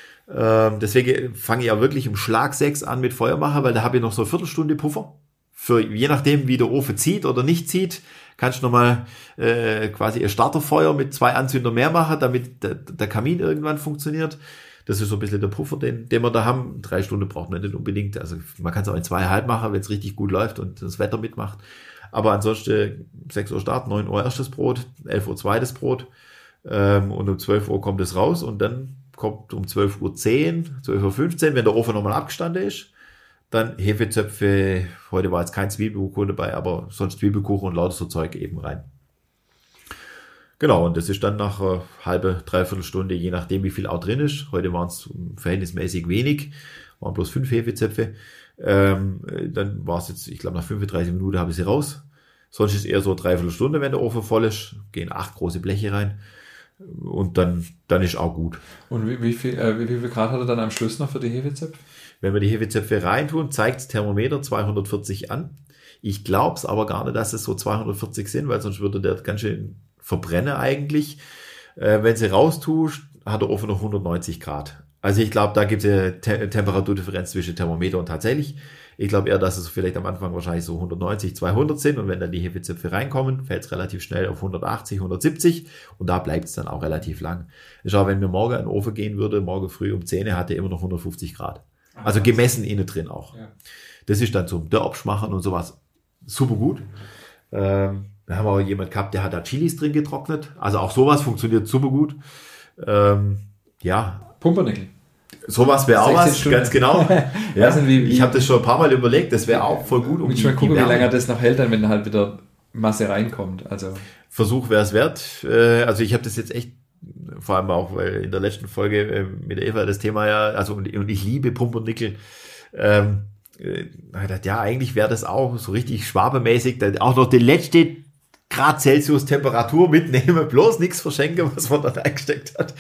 Ähm, deswegen fange ich ja wirklich um Schlag sechs an mit Feuermacher, weil da habe ich noch so eine Viertelstunde Puffer. Für je nachdem, wie der Ofen zieht oder nicht zieht, kannst du nochmal äh, quasi ein Starterfeuer mit zwei Anzünder mehr machen, damit der, der Kamin irgendwann funktioniert. Das ist so ein bisschen der Puffer, den, den wir da haben. Drei Stunden braucht man nicht unbedingt. Also man kann es auch in zweieinhalb machen, wenn es richtig gut läuft und das Wetter mitmacht. Aber ansonsten sechs Uhr Start, neun Uhr erstes Brot, elf Uhr zweites Brot ähm, und um zwölf Uhr kommt es raus und dann kommt um zwölf Uhr zehn, zwölf Uhr fünfzehn, wenn der Ofen nochmal abgestanden ist, dann Hefezöpfe, heute war jetzt kein Zwiebelkuchen dabei, aber sonst Zwiebelkuchen und lauter so Zeug eben rein. Genau, und das ist dann nach einer halbe, dreiviertel Stunde, je nachdem wie viel auch drin ist. Heute waren es verhältnismäßig wenig, waren bloß fünf Hefezöpfe. Ähm, dann war es jetzt, ich glaube nach fünfunddreißig Minuten habe ich sie raus. Sonst ist es eher so eine Dreiviertelstunde, wenn der Ofen voll ist. Gehen acht große Bleche rein. Und dann, dann ist auch gut. Und wie, wie, viel, äh, wie viel Grad hat er dann am Schluss noch für die Hefezöpfe? Wenn wir die Hefezöpfe reintun, zeigt das Thermometer zweihundertvierzig an. Ich glaube es aber gar nicht, dass es so zweihundertvierzig sind, weil sonst würde der ganz schön verbrennen eigentlich. Äh, wenn sie raustust, hat der Ofen noch hundertneunzig Grad. Also ich glaube, da gibt es eine Te- Temperaturdifferenz zwischen Thermometer und tatsächlich Ich glaube eher, dass es vielleicht am Anfang wahrscheinlich so hundertneunzig, zweihundert sind und wenn dann die Hefezöpfe reinkommen, fällt es relativ schnell auf hundertachtzig, hundertsiebzig und da bleibt es dann auch relativ lang. Ich schaue, wenn mir morgen in den Ofen gehen würde, morgen früh um zehn, hat er immer noch hundertfünfzig Grad. Also gemessen innen drin auch. Ja. Das ist dann zum Dörbsch machen und sowas super gut. Mhm. Ähm, da haben wir auch jemand gehabt, der hat da Chilis drin getrocknet. Also auch sowas funktioniert super gut. Ähm, ja. Pumpernickel. Sowas wäre auch was, Stunden. Ganz genau. Ja, also wie, wie, ich habe das schon ein paar Mal überlegt, das wäre auch voll gut. Um ich mal gucken, wie lange das noch hält, dann, wenn halt wieder Masse reinkommt. Also Versuch wäre es wert. Also ich habe das jetzt echt, vor allem auch, weil in der letzten Folge mit Eva das Thema ja, also und, und ich liebe Pumpernickel. Ähm, ja, eigentlich wäre das auch so richtig schwabemäßig, auch noch die letzte Grad Celsius Temperatur mitnehmen, bloß nichts verschenken, was man da reingesteckt hat.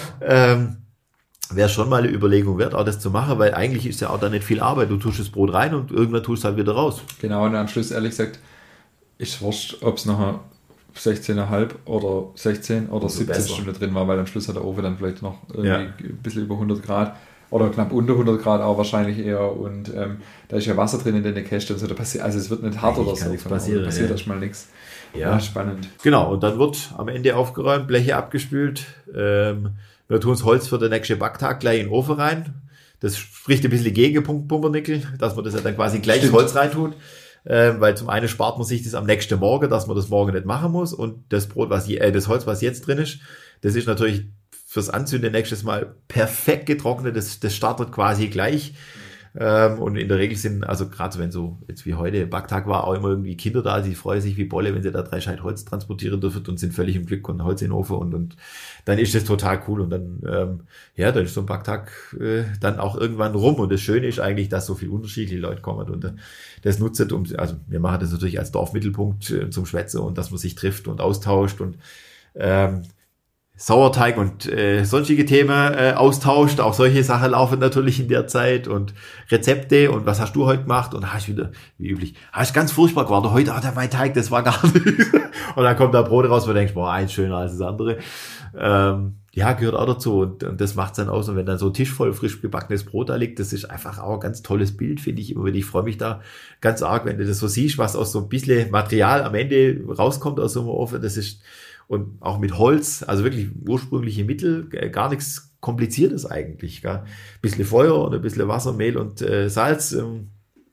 Ähm, wäre schon mal eine Überlegung wert, auch das zu machen, weil eigentlich ist ja auch da nicht viel Arbeit. Du tust das Brot rein und irgendwann tust du halt wieder raus. Genau, und am Schluss, ehrlich gesagt, ist wurscht, ob es nachher sechzehn Komma fünf oder sechzehn oder also siebzehn Stunden drin war, weil am Schluss hat der Ofen dann vielleicht noch irgendwie ja. ein bisschen über hundert Grad oder knapp unter hundert Grad auch wahrscheinlich eher und ähm, da ist ja Wasser drin in den Kästen und so, da passiert, also es wird nicht hart oder so, passieren, da passiert ja. erstmal nichts. Ja. ja, spannend. Genau, und dann wird am Ende aufgeräumt, Bleche abgespült, ähm, wir tun das Holz für den nächsten Backtag gleich in den Ofen rein. Das spricht ein bisschen gegen Pumpernickel, dass man das ja dann quasi gleich ins Holz reintut. Ähm, weil zum einen spart man sich das am nächsten Morgen, dass man das morgen nicht machen muss. Und das Brot, was je, äh, das Holz, was jetzt drin ist, das ist natürlich fürs Anzünden nächstes Mal perfekt getrocknet. Das, das startet quasi gleich. Ähm, und in der Regel sind, also gerade wenn so jetzt wie heute Backtag war, auch immer irgendwie Kinder da, die freuen sich wie Bolle, wenn sie da drei Scheit Holz transportieren dürfen und sind völlig im Glück und Holz in den Ofen und, und dann ist das total cool und dann, ähm, ja, dann ist so ein Backtag äh, dann auch irgendwann rum und das Schöne ist eigentlich, dass so viele unterschiedliche Leute kommen und äh, das nutzt, um, also wir machen das natürlich als Dorfmittelpunkt äh, zum Schwätzen und dass man sich trifft und austauscht und ähm, Sauerteig und äh, sonstige Themen äh, austauscht. Auch solche Sachen laufen natürlich in der Zeit und Rezepte und was hast du heute gemacht? Und hast wieder, wie üblich, hast ganz furchtbar geworden. Heute hat er mein Teig, das war gar nicht. Und dann kommt da Brot raus, wo du denkst, boah, eins schöner als das andere. Ähm, ja, gehört auch dazu und, und das macht's dann aus. Und wenn dann so ein Tisch voll frisch gebackenes Brot da liegt, das ist einfach auch ein ganz tolles Bild, finde ich immer wieder. Ich freue mich da ganz arg, wenn du das so siehst, was aus so ein bisschen Material am Ende rauskommt aus so einem Ofen. Das ist und auch mit Holz, also wirklich ursprüngliche Mittel, gar nichts Kompliziertes eigentlich. Gell? Ein bisschen Feuer und ein bisschen Wasser, Mehl und äh, Salz, ähm,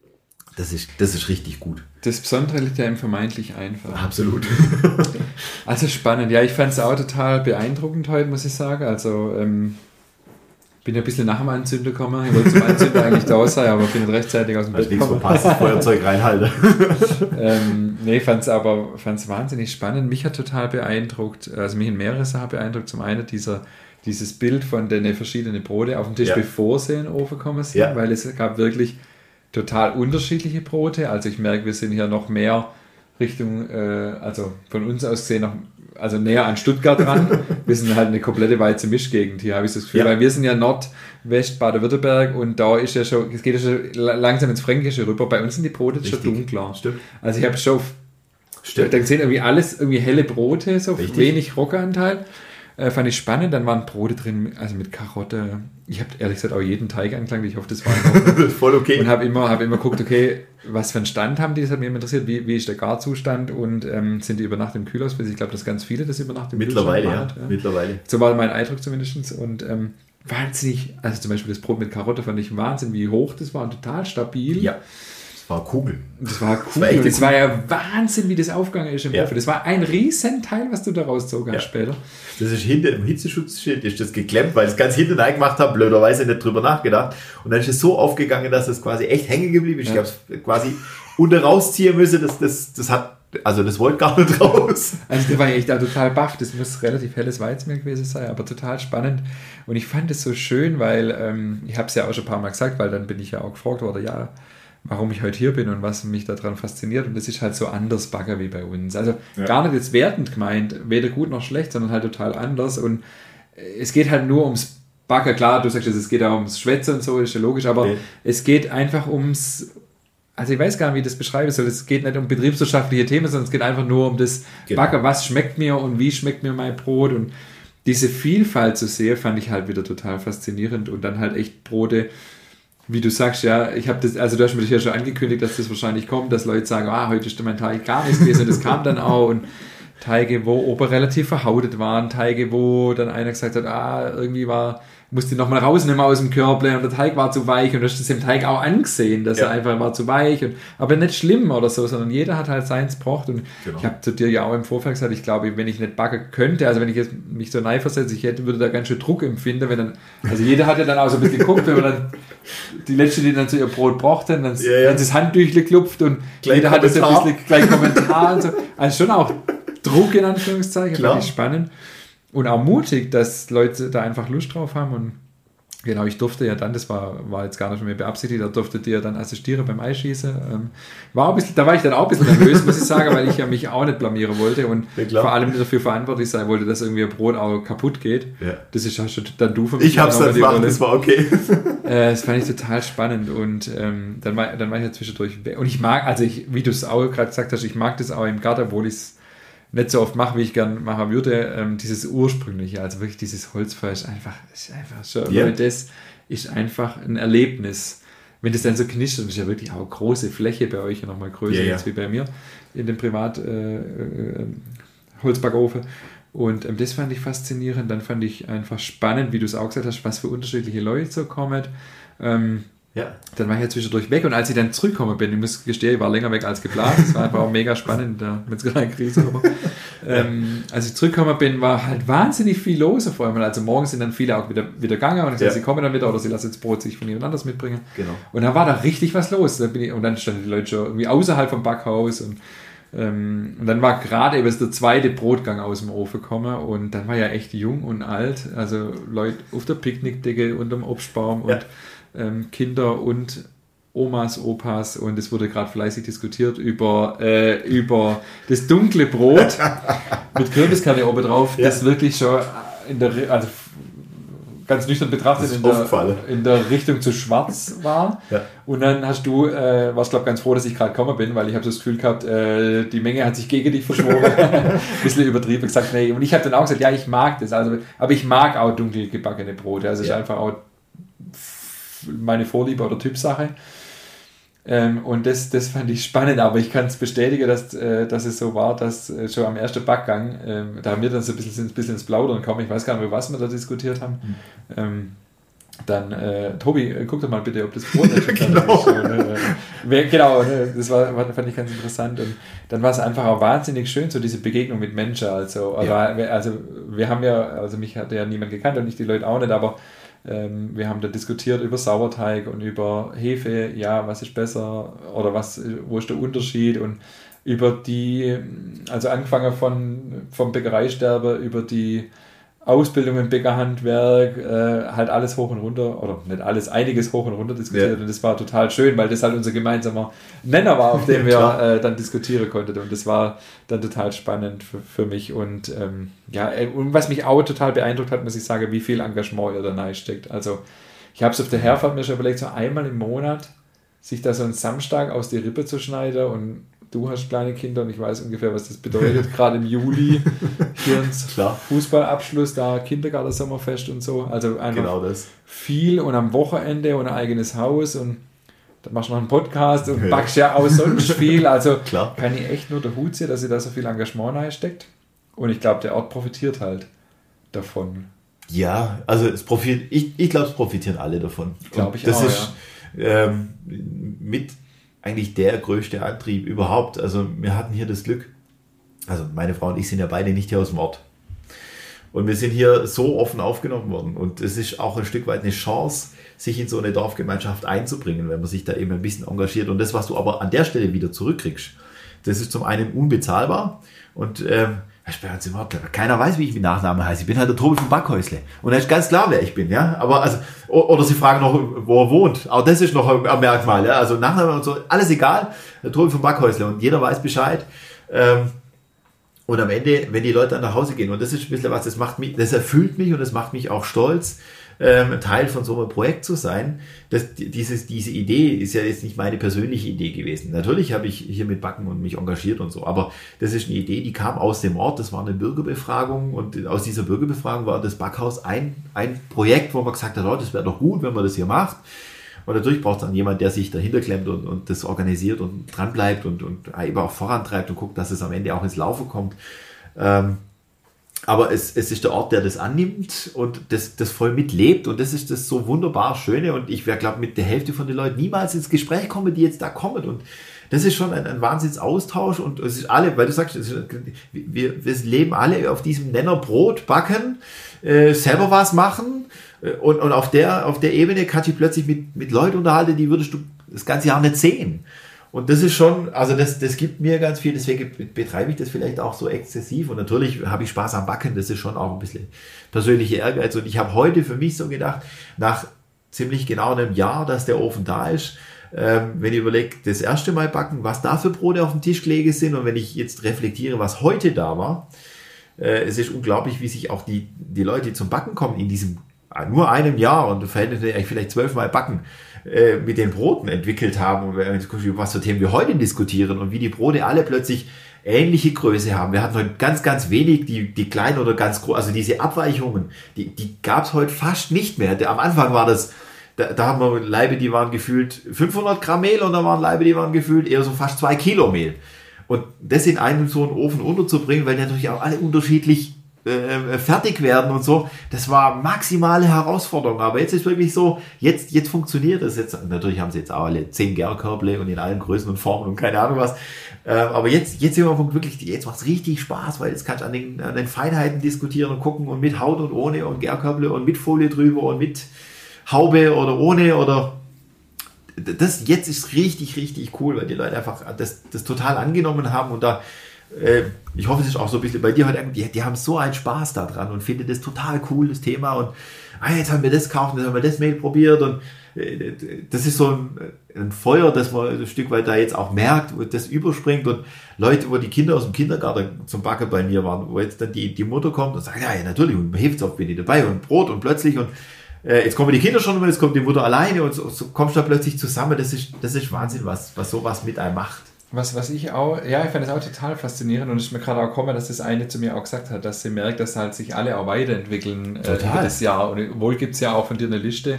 das ist, das ist richtig gut. Das Besondere liegt ja im vermeintlich einfach. Absolut. Also spannend. Ja, ich fand es auch total beeindruckend heute, muss ich sagen. Also ähm, bin ja ein bisschen nach dem Anzünder gekommen. Ich wollte zum Anzünder eigentlich da sein, aber bin nicht rechtzeitig aus dem Bett gekommen. Verpasst, das Feuerzeug reinhalte. ähm, nee, fand es aber fand's wahnsinnig spannend. Mich hat total beeindruckt, also mich in mehrere Sachen beeindruckt. Zum einen dieser, dieses Bild von den verschiedenen Brote auf dem Tisch, ja. bevor sie in den Ofen gekommen sind, ja. weil es gab wirklich total unterschiedliche Brote. Also ich merke, wir sind hier noch mehr Richtung, äh, also von uns aus gesehen noch also näher an Stuttgart dran. Wir sind halt eine komplette Weizen-Mischgegend hier, habe ich das Gefühl, ja. weil wir sind ja Nordwest Baden-Württemberg und da ist ja schon, es geht ja schon langsam ins Fränkische rüber. Bei uns sind die Brote schon dunkler. Stimmt. Also ich habe schon, Stimmt. da gesehen irgendwie alles, irgendwie helle Brote, so Richtig. wenig Roggenanteil. Äh, fand ich spannend, dann waren Brote drin, also mit Karotte. Ich habe ehrlich gesagt auch jeden Teig angelangt, ich hoffe, das war voll okay. Und habe immer, hab immer geguckt, okay, was für einen Stand haben die, das hat mich immer interessiert, wie, wie ist der Garzustand und ähm, sind die über Nacht im Kühlhaus? Ich glaube, dass ganz viele das über Nacht im Mittlerweile, Kühlhaus ja. ja. Mittlerweile. So war mein Eindruck zumindest und ähm, wahnsinnig, also zum Beispiel das Brot mit Karotte fand ich Wahnsinn, wie hoch das war und total stabil. Ja. Das war Kugel. Das war Kugel. Das war, das war ja Wahnsinn, wie das aufgegangen ist im ja. Ofen. Das war ein Riesenteil, was du da rausgezogen hast ja. später. Das ist hinter im Hitzeschutzschild ist das geklemmt, weil ich es ganz hinten reingemacht habe, blöderweise nicht drüber nachgedacht. Und dann ist es so aufgegangen, dass es quasi echt hängen geblieben ist. Ja. Ich habe es quasi unter rausziehen müssen. Das, das, das hat, also das wollte gar nicht raus. Also da war ich echt da total baff. Das muss relativ helles Weizenmehl gewesen sein, aber total spannend. Und ich fand es so schön, weil ähm, ich habe es ja auch schon ein paar Mal gesagt, weil dann bin ich ja auch gefragt worden, ja, warum ich heute hier bin und was mich daran fasziniert. Und das ist halt so anders Bagger wie bei uns. Also ja. gar nicht jetzt wertend gemeint, weder gut noch schlecht, sondern halt total anders. Und es geht halt nur ums Bagger. Klar, du sagst, es geht auch ums Schwätzen und so, ist ja logisch, aber okay. es geht einfach ums, also ich weiß gar nicht, wie ich das beschreiben soll. Es geht nicht um betriebswirtschaftliche Themen, sondern es geht einfach nur um das genau. Bagger. Was schmeckt mir und wie schmeckt mir mein Brot? Und diese Vielfalt zu sehen, fand ich halt wieder total faszinierend. Und dann halt echt Brote, wie du sagst, ja, ich habe das, also du hast mir das ja schon angekündigt, dass das wahrscheinlich kommt, dass Leute sagen, ah, heute ist mein Teig gar nichts gewesen und das kam dann auch und Teige, wo oben relativ verhautet waren, Teige, wo dann einer gesagt hat, ah, irgendwie war, musste nochmal rausnehmen aus dem Körble und der Teig war zu weich und du hast das dem Teig auch angesehen, dass ja. er einfach war zu weich, und, aber nicht schlimm oder so, sondern jeder hat halt seins gebraucht und genau. Ich habe zu dir ja auch im Vorfeld gesagt, ich glaube, wenn ich nicht backen könnte, also wenn ich jetzt mich so neu versetze, ich hätte, würde da ganz schön Druck empfinden, wenn dann, also jeder hat ja dann auch so ein bisschen geguckt, wenn man dann die Letzte, die dann zu ihr Brot brauchten, dann ja, ja. hat das Handtüchle geklopft und gleich jeder Kommentar. hat das ein bisschen gleich Kommentar und so, also schon auch Druck in Anführungszeichen, finde ich spannend und auch mutig, dass Leute da einfach Lust drauf haben und genau, ich durfte ja dann, das war, war jetzt gar nicht mehr beabsichtigt, da durfte dir dann assistieren beim Eisschießen. Ähm, war ein bisschen, da war ich dann auch ein bisschen nervös, muss ich sagen, weil ich ja mich auch nicht blamieren wollte und ja, vor allem dafür verantwortlich sein wollte, dass irgendwie ein Brot auch kaputt geht. Ja. Das ist ja schon dann du für mich. Ich hab's dann gemacht, das war okay. Äh, das fand ich total spannend und ähm, dann, war, dann war ich ja zwischendurch weg. Und ich mag, also ich, wie du es auch gerade gesagt hast, ich mag das auch im Garten, obwohl ich es nicht so oft mache, wie ich gerne machen würde, ähm, dieses ursprüngliche, also wirklich dieses Holzfeuer ist einfach, ist einfach schon, yeah. das ist einfach ein Erlebnis. Wenn das dann so knischt, und das ist ja wirklich auch eine große Fläche bei euch, ja nochmal größer yeah, als yeah. wie bei mir in dem Privat äh, äh, Holzbackofen. Und ähm, das fand ich faszinierend. Dann fand ich einfach spannend, wie du es auch gesagt hast, was für unterschiedliche Leute so kommen. Ähm, Ja. Dann war ich ja zwischendurch weg und als ich dann zurückgekommen bin, ich muss gestehen, ich war länger weg als geplant, das war einfach auch mega spannend mit so einer Krise. Aber, ähm, als ich zurückgekommen bin, war halt wahnsinnig viel los auf einmal. Also morgens sind dann viele auch wieder, wieder gegangen und ich ja. sage, sie kommen dann wieder oder sie lassen das Brot sich von jemand anders mitbringen. Genau. Und dann war da richtig was los. Da bin ich, und dann standen die Leute schon irgendwie außerhalb vom Backhaus und Ähm, und dann war gerade eben der zweite Brotgang aus dem Ofen gekommen und dann war ja echt jung und alt, also Leute auf der Picknickdecke unterm Obstbaum und ja. ähm, Kinder und Omas, Opas und es wurde gerade fleißig diskutiert über, äh, über das dunkle Brot mit Kürbiskerne oben drauf, ja. das wirklich schon in der, also ganz nüchtern betrachtet in der, in der Richtung zu schwarz war. Ja. Und dann hast du, äh, warst glaube ganz froh, dass ich gerade gekommen bin, weil ich habe so das Gefühl gehabt, äh, die Menge hat sich gegen dich verschworen. Ein bisschen übertrieben gesagt, nee. Und ich habe dann auch gesagt, ja, ich mag das, also, aber ich mag auch dunkel gebackene Brote. Also es ja. ist einfach auch meine Vorliebe oder Typsache. Ähm, und das, das fand ich spannend, aber ich kann es bestätigen, dass, äh, dass es so war, dass äh, schon am ersten Backgang, ähm, da haben wir dann so ein bisschen, ein bisschen ins Plaudern gekommen, ich weiß gar nicht mehr, was wir da diskutiert haben. Mhm. Ähm, dann, äh, Tobi, äh, guck doch mal bitte, ob das Brot nicht genau. ist. Äh, genau, äh, das war, fand ich ganz interessant. Und dann war es einfach auch wahnsinnig schön, so diese Begegnung mit Menschen. Also, ja. aber, also wir haben ja, also mich hat ja niemand gekannt und ich die Leute auch nicht, aber Ähm, wir haben da diskutiert über Sauerteig und über Hefe, ja, was ist besser oder was, wo ist der Unterschied und über die, also angefangen von, vom Bäckereisterbe über die Ausbildung im Bäckerhandwerk, äh, halt alles hoch und runter, oder nicht alles, einiges hoch und runter diskutiert ja. und das war total schön, weil das halt unser gemeinsamer Nenner war, auf dem wir äh, dann diskutieren konnten und das war dann total spannend für, für mich und ähm, ja, und was mich auch total beeindruckt hat, muss ich sagen, wie viel Engagement ihr da rein steckt. Also ich habe es auf der Herfahrt mir schon überlegt, so einmal im Monat sich da so einen Samstag aus die Rippe zu schneiden und du hast kleine Kinder und ich weiß ungefähr, was das bedeutet, gerade im Juli, hier ins Fußballabschluss, da Kindergarten, Sommerfest und so, also einfach genau das. Viel und am Wochenende und ein eigenes Haus und dann machst du noch einen Podcast und ja. backst ja auch sonst viel, also Klar. kann ich echt nur der Hut ziehen, dass ihr da so viel Engagement reinsteckt und ich glaube, der Ort profitiert halt davon. Ja, also es profitiert, ich, ich glaube, es profitieren alle davon. Glaube ich das auch, ist ja. ähm, mit eigentlich der größte Antrieb überhaupt. Also wir hatten hier das Glück, also meine Frau und ich sind ja beide nicht hier aus dem Ort. Und wir sind hier so offen aufgenommen worden. Und es ist auch ein Stück weit eine Chance, sich in so eine Dorfgemeinschaft einzubringen, wenn man sich da eben ein bisschen engagiert. Und das, was du aber an der Stelle wieder zurückkriegst, das ist zum einen unbezahlbar und ähm, bei uns im Ort, keiner weiß, wie ich mit Nachnamen heiße. Ich bin halt der Tobi vom Backhäusle. Und da ist ganz klar, wer ich bin, ja. Aber also, oder sie fragen noch, wo er wohnt. Auch das ist noch ein Merkmal, ja. Also Nachname und so, alles egal. Der Tobi vom Backhäusle. Und jeder weiß Bescheid. Und am Ende, wenn die Leute dann nach Hause gehen, und das ist ein bisschen was, das macht mich, das erfüllt mich und das macht mich auch stolz, ähm, Teil von so einem Projekt zu sein. Das, dieses, diese Idee ist ja jetzt nicht meine persönliche Idee gewesen. Natürlich habe ich hier mit Backen und mich engagiert und so, aber das ist eine Idee, die kam aus dem Ort, das war eine Bürgerbefragung und aus dieser Bürgerbefragung war das Backhaus ein, ein Projekt, wo man gesagt hat, oh, das wäre doch gut, wenn man das hier macht. Und natürlich braucht es dann jemand, der sich dahinter klemmt und, und das organisiert und dran bleibt und, und eben auch vorantreibt und guckt, dass es am Ende auch ins Laufen kommt. Ähm, aber es, es ist der Ort, der das annimmt und das, das voll mitlebt und das ist das so wunderbar Schöne und ich werde, glaube mit der Hälfte von den Leuten niemals ins Gespräch kommen, die jetzt da kommen und das ist schon ein, ein Wahnsinnsaustausch und es ist alle, weil du sagst, ist, wir, wir leben alle auf diesem Nenner Brot backen, äh, selber was machen äh, und, und auf der, auf der Ebene kannst du dich plötzlich mit, mit Leuten unterhalten, die würdest du das ganze Jahr nicht sehen. Und das ist schon, also das, das gibt mir ganz viel, deswegen betreibe ich das vielleicht auch so exzessiv und natürlich habe ich Spaß am Backen, das ist schon auch ein bisschen persönliche Ehrgeiz und ich habe heute für mich so gedacht, nach ziemlich genau einem Jahr, dass der Ofen da ist, ähm, wenn ich überlege, das erste Mal backen, was da für Brote auf dem Tisch gelegen sind und wenn ich jetzt reflektiere, was heute da war, äh, es ist unglaublich, wie sich auch die, die Leute, die zum Backen kommen, in diesem nur einem Jahr und Verhältnis vielleicht zwölfmal backen, äh, mit den Broten entwickelt haben und was für Themen wir heute diskutieren und wie die Brote alle plötzlich ähnliche Größe haben. Wir hatten heute ganz, ganz wenig, die, die kleinen oder ganz groß, also diese Abweichungen, die, die gab es heute fast nicht mehr. Am Anfang war das, da, da haben wir Laibe, die waren gefühlt fünfhundert Gramm Mehl und da waren Laibe, die waren gefühlt eher so fast zwei Kilo Mehl. Und das in einen so einen Ofen unterzubringen, weil die natürlich auch alle unterschiedlich äh, fertig werden und so, das war maximale Herausforderung. Aber jetzt ist wirklich so, jetzt, jetzt funktioniert es. Jetzt, natürlich haben sie jetzt auch alle zehn Gärkörble und in allen Größen und Formen und keine Ahnung was. Äh, aber jetzt, jetzt sind wir wirklich, jetzt macht es richtig Spaß, weil jetzt kannst du an den, an den Feinheiten diskutieren und gucken und mit Haut und ohne und Gärkörble und mit Folie drüber und mit Haube oder ohne oder das jetzt ist richtig, richtig cool, weil die Leute einfach das, das total angenommen haben und da, äh, ich hoffe, es ist auch so ein bisschen bei dir heute, die, die haben so einen Spaß da dran und finden das total cool, das Thema und ah, jetzt haben wir das gekauft, jetzt haben wir das Mehl probiert und äh, das ist so ein, ein Feuer, das man ein Stück weit da jetzt auch merkt, wo das überspringt und Leute, wo die Kinder aus dem Kindergarten zum Backen bei mir waren, wo jetzt dann die, die Mutter kommt und sagt, ja, ja natürlich, und Hefezoff bin ich dabei und Brot und plötzlich und jetzt kommen die Kinder schon, jetzt kommt die Mutter alleine und so, so kommst du da plötzlich zusammen. Das ist, das ist Wahnsinn, was, was sowas mit einem macht. Was, was ich auch, ja, ich fand das auch total faszinierend und es ist mir gerade auch gekommen, dass das eine zu mir auch gesagt hat, dass sie merkt, dass halt sich alle auch weiterentwickeln äh, über das Jahr. Und wohl gibt es ja auch von dir eine Liste,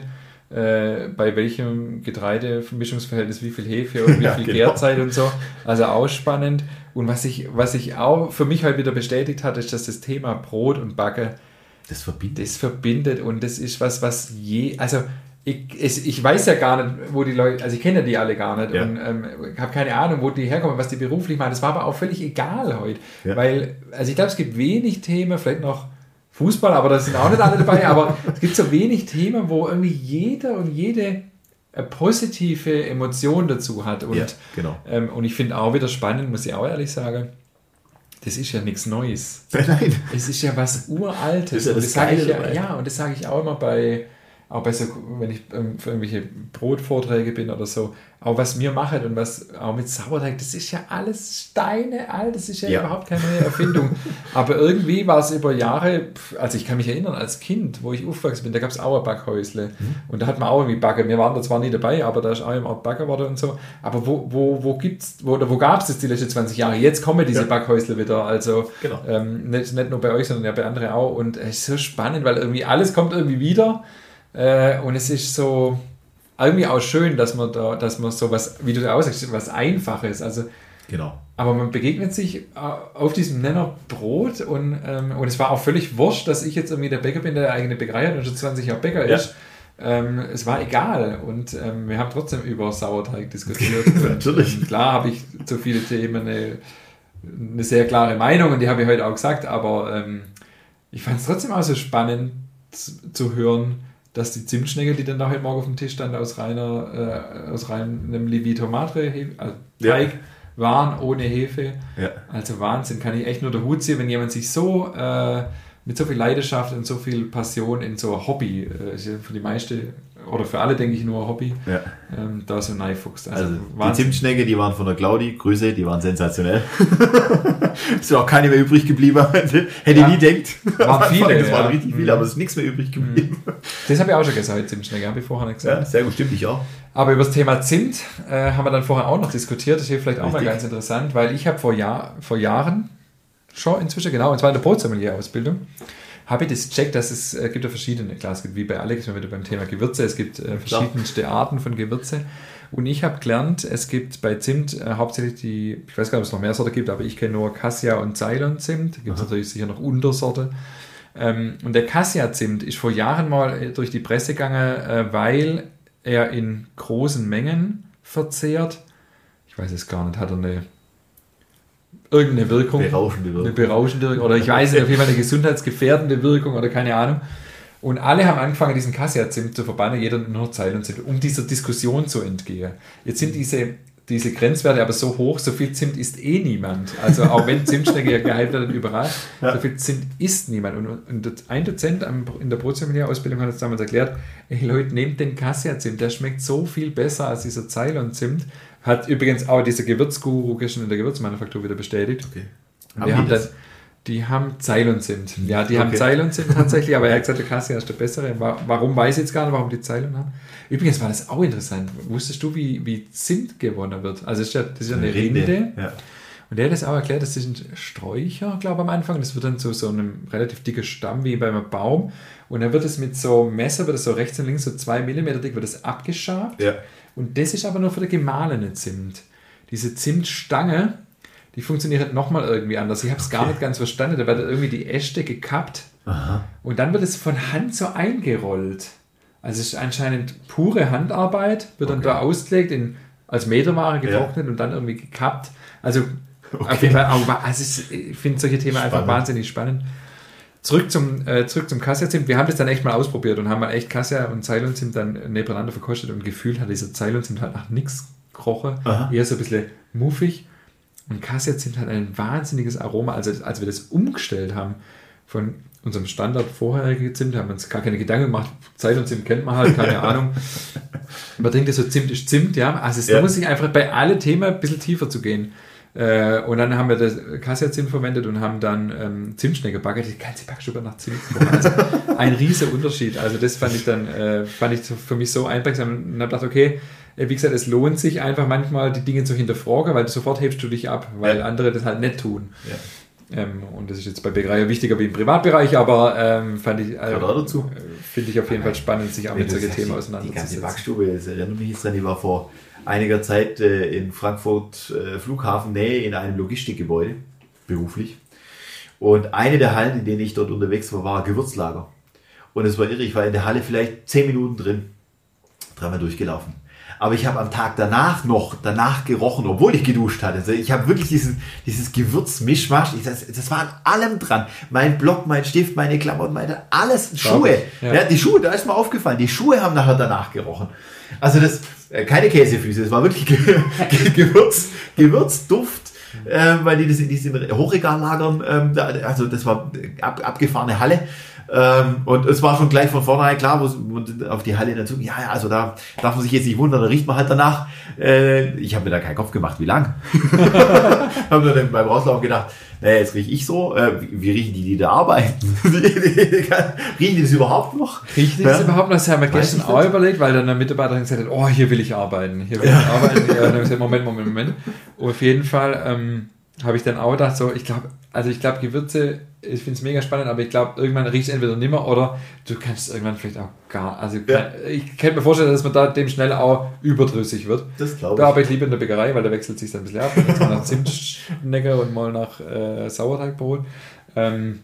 äh, bei welchem Getreidemischungsverhältnis wie viel Hefe und wie ja, viel genau. Gärzeit und so. Also auch spannend. Und was ich, was ich auch für mich halt wieder bestätigt hat, ist, dass das Thema Brot und Backe Das verbindet. Das verbindet und das ist was, was je, also ich, es, ich weiß ja gar nicht, wo die Leute, also ich kenne die alle gar nicht ja. und ähm, habe keine Ahnung, wo die herkommen, was die beruflich machen. Das war aber auch völlig egal heute, ja. Weil, also ich glaube, es gibt wenig Themen, vielleicht noch Fußball, aber da sind auch nicht alle dabei, aber es gibt so wenig Themen, wo irgendwie jeder und jede eine positive Emotion dazu hat und, ja, genau. ähm, und ich finde auch wieder spannend, muss ich auch ehrlich sagen, das ist ja nichts Neues. Nein, nein. Es ist ja was Uraltes. Das ist ja das und das sage ich ja, dabei. ja, und das sage ich auch immer bei, auch bei so, wenn ich ähm, für irgendwelche Brotvorträge bin oder so, auch was mir macht und was auch mit Sauerteig, das ist ja alles Steine alt, das ist ja, ja. überhaupt keine neue Erfindung. Aber irgendwie war es über Jahre, also ich kann mich erinnern, als Kind, wo ich aufgewachsen bin, da gab es auch ein Backhäusle. Mhm. Und da hat man auch irgendwie Backen. Wir waren da zwar nie dabei, aber da ist auch im Ort Backen worden und so. Aber wo, wo, wo gibt's, wo, wo gab es das die letzten zwanzig Jahre? Jetzt kommen diese ja. Backhäusle wieder. Also genau. ähm, nicht, nicht nur bei euch, sondern ja bei anderen auch. Und es ist so spannend, weil irgendwie alles kommt irgendwie wieder. Äh, und es ist so irgendwie auch schön, dass man da, dass man so was, wie du da aussagst, was Einfaches. Also, genau. Aber man begegnet sich auf diesem Nenner Brot und, ähm, und es war auch völlig wurscht, dass ich jetzt irgendwie der Bäcker bin, der eigene Bäckerei hat und schon zwanzig Jahre Bäcker ja. ist. Ähm, es war egal und ähm, wir haben trotzdem über Sauerteig diskutiert. Natürlich. Und klar habe ich zu viele Themen eine, eine sehr klare Meinung und die habe ich heute auch gesagt, aber ähm, ich fand es trotzdem auch so spannend zu, zu hören, dass die Zimtschnecke, die dann da heute Morgen auf dem Tisch stand, aus reiner, äh, aus reinem Levito Madre also Teig ja. waren, ohne Hefe. Ja. Also Wahnsinn, kann ich echt nur der Hut ziehen, wenn jemand sich so äh, mit so viel Leidenschaft und so viel Passion in so ein Hobby, äh, ist ja für die meisten oder für alle, denke ich, nur ein Hobby, ja. ähm, da so reinfuchst. Also, also die Zimtschnecke, die waren von der Claudi, Grüße, die waren sensationell. Es ist auch keine mehr übrig geblieben. Hätte ich ja. nie gedacht. Waren viele, das ja. waren richtig viele, aber es ist nichts mehr übrig geblieben. Das habe ich auch schon gesagt, Zimtschnecke, habe ich vorher nicht gesagt. Ja, sehr gut, stimmt, ich auch. Aber über das Thema Zimt äh, haben wir dann vorher auch noch diskutiert. Das ist vielleicht auch richtig. mal ganz interessant, weil ich habe vor, Jahr, vor Jahren schon inzwischen, genau, und zwar in der Brotsommelier-Ausbildung, habe ich das gecheckt, dass es äh, gibt ja verschiedene, klar, es gibt wie bei Alex, wenn wir wieder beim Thema Gewürze, es gibt äh, verschiedenste ja. Arten von Gewürze. Und ich habe gelernt, es gibt bei Zimt äh, hauptsächlich die, ich weiß gar nicht, ob es noch mehr Sorte gibt, aber ich kenne nur Cassia und Ceylon-Zimt. Da gibt es natürlich sicher noch Untersorte. Ähm, und der Cassia-Zimt ist vor Jahren mal durch die Presse gegangen, äh, weil er in großen Mengen verzehrt. Ich weiß es gar nicht, hat er eine irgendeine Wirkung. Berauschende Wirkung. Eine berauschende Wirkung. Oder ich weiß nicht, auf jeden Fall eine gesundheitsgefährdende Wirkung oder keine Ahnung. Und alle haben angefangen, diesen Cassia-Zimt zu verbannen, jeder nur Ceylon-Zimt, um dieser Diskussion zu entgehen. Jetzt sind diese, diese Grenzwerte aber so hoch, so viel Zimt isst eh niemand. Also auch wenn Zimtschnecke ja gehypt werden überall, ja. so viel Zimt isst niemand. Und, und ein Dozent in der Brotsommelier-Ausbildung hat uns damals erklärt, ey Leute, nehmt den Cassia-Zimt, der schmeckt so viel besser als dieser Ceylon-Zimt. Hat übrigens auch dieser Gewürzguru gestern in der Gewürzmanufaktur wieder bestätigt. Okay. Haben wir haben dann Die haben Ceylon-Zimt. Ja, die okay. haben Ceylon-Zimt tatsächlich, aber er hat gesagt, der Cassia ist der bessere. Warum, weiß ich jetzt gar nicht, warum die Ceylon haben. Übrigens war das auch interessant. Wusstest du, wie, wie Zimt gewonnen wird? Also das ist ja, das ist ja eine Rinde. Rinde. Ja. Und der hat das auch erklärt, das sind Sträucher, glaube ich, am Anfang. Das wird dann zu so einem relativ dicken Stamm wie bei einem Baum. Und dann wird es mit so einem Messer, wird es so rechts und links, so zwei Millimeter dick, wird es abgeschabt. Ja. Und das ist aber nur für den gemahlene Zimt. Diese Zimtstange, die funktioniert nochmal irgendwie anders. Ich habe es okay. gar nicht ganz verstanden. Da wird irgendwie die Äste gekappt. Aha. Und dann wird es von Hand so eingerollt. Also es ist anscheinend pure Handarbeit, wird okay. dann da ausgelegt, in, als Meterware getrocknet ja. und dann irgendwie gekappt. Also okay. auf jeden Fall auch, also ich finde solche Themen spannend. Einfach wahnsinnig spannend. Zurück zum, äh, zurück zum Cassia-Zimt. Wir haben das dann echt mal ausprobiert und haben mal echt Cassia und Ceylon-Zimt dann nebeneinander verkostet und gefühlt hat dieser Ceylon-Zimt halt nach nichts gerochen. Aha. Eher so ein bisschen muffig. Und Cassia-Zimt hat ein wahnsinniges Aroma. Also als wir das umgestellt haben von unserem Standard vorherigen Zimt, haben wir uns gar keine Gedanken gemacht. Ceylon-Zimt kennt man halt, keine Ahnung. Man denkt so, Zimt ist Zimt, ja. Also es ja. lohnt sich einfach bei allen Themen ein bisschen tiefer zu gehen. Äh, und dann haben wir das Cassia-Zimt verwendet und haben dann ähm, Zimtschnecke gebacken. Die ganze Backstube nach Zimt gekommen. Also ein riesiger Unterschied. Also das fand ich dann äh, fand ich für mich so einprägsam und habe gedacht, okay, wie gesagt, es lohnt sich einfach manchmal die Dinge zu hinterfragen, weil sofort hebst du dich ab, weil ja. andere das halt nicht tun. Ja. Ähm, und das ist jetzt bei Bäckerei wichtiger wie im Privatbereich, aber ähm, fand ich, äh, dazu. finde ich auf jeden Fall spannend, sich auch mit solchen Themen auseinanderzusetzen. Die ganze Backstube, das erinnert mich jetzt dran, ich war vor einiger Zeit äh, in Frankfurt äh, Flughafennähe in einem Logistikgebäude, beruflich. Und eine der Hallen, in denen ich dort unterwegs war, war ein Gewürzlager. Und es war irre, ich war in der Halle vielleicht zehn Minuten drin, dreimal durchgelaufen. Aber ich habe am Tag danach noch danach gerochen, obwohl ich geduscht hatte. Also ich habe wirklich dieses, dieses Gewürzmischmasch. Ich, das, das war an allem dran. Mein Block, mein Stift, meine Klamotten, meine, alles, Schuhe. Ja. Ja, die Schuhe, da ist mir aufgefallen. Die Schuhe haben nachher danach gerochen. Also das, keine Käsefüße, es war wirklich Gewürz, Gewürzduft, äh, weil die das in diesem Hochregal lagern. Ähm, da, also das war ab, abgefahrene Halle. Ähm, und es war schon gleich von vornherein klar, wo auf die Halle dazu, ja, ja, also da darf man sich jetzt nicht wundern, da riecht man halt danach. Äh, ich habe mir da keinen Kopf gemacht, wie lang. Habe nur dann beim Rauslaufen gedacht, naja, jetzt rieche ich so, äh, wie, wie riechen die, die da arbeiten? Riechen die das überhaupt noch? Riechen die das ja? überhaupt noch? Das haben wir gestern auch überlegt, weil dann der Mitarbeiter gesagt hat, oh, hier will ich arbeiten, hier will ja. ich arbeiten. Ja, dann habe ich gesagt, Moment, Moment, Moment. Und auf jeden Fall ähm, habe ich dann auch gedacht, so, ich glaube, also ich glaube, Gewürze, ich finde es mega spannend, aber ich glaube, irgendwann riecht es entweder nimmer oder du kannst es irgendwann vielleicht auch gar, also ja. ich kann mir vorstellen, dass man da dem schnell auch überdrüssig wird. Das glaube ich. Da arbeite ich lieber in der Bäckerei, weil da wechselt sich dann ein bisschen ab. Jetzt mal nach Zimtschnecke und mal nach äh, Sauerteigbrot. Ähm,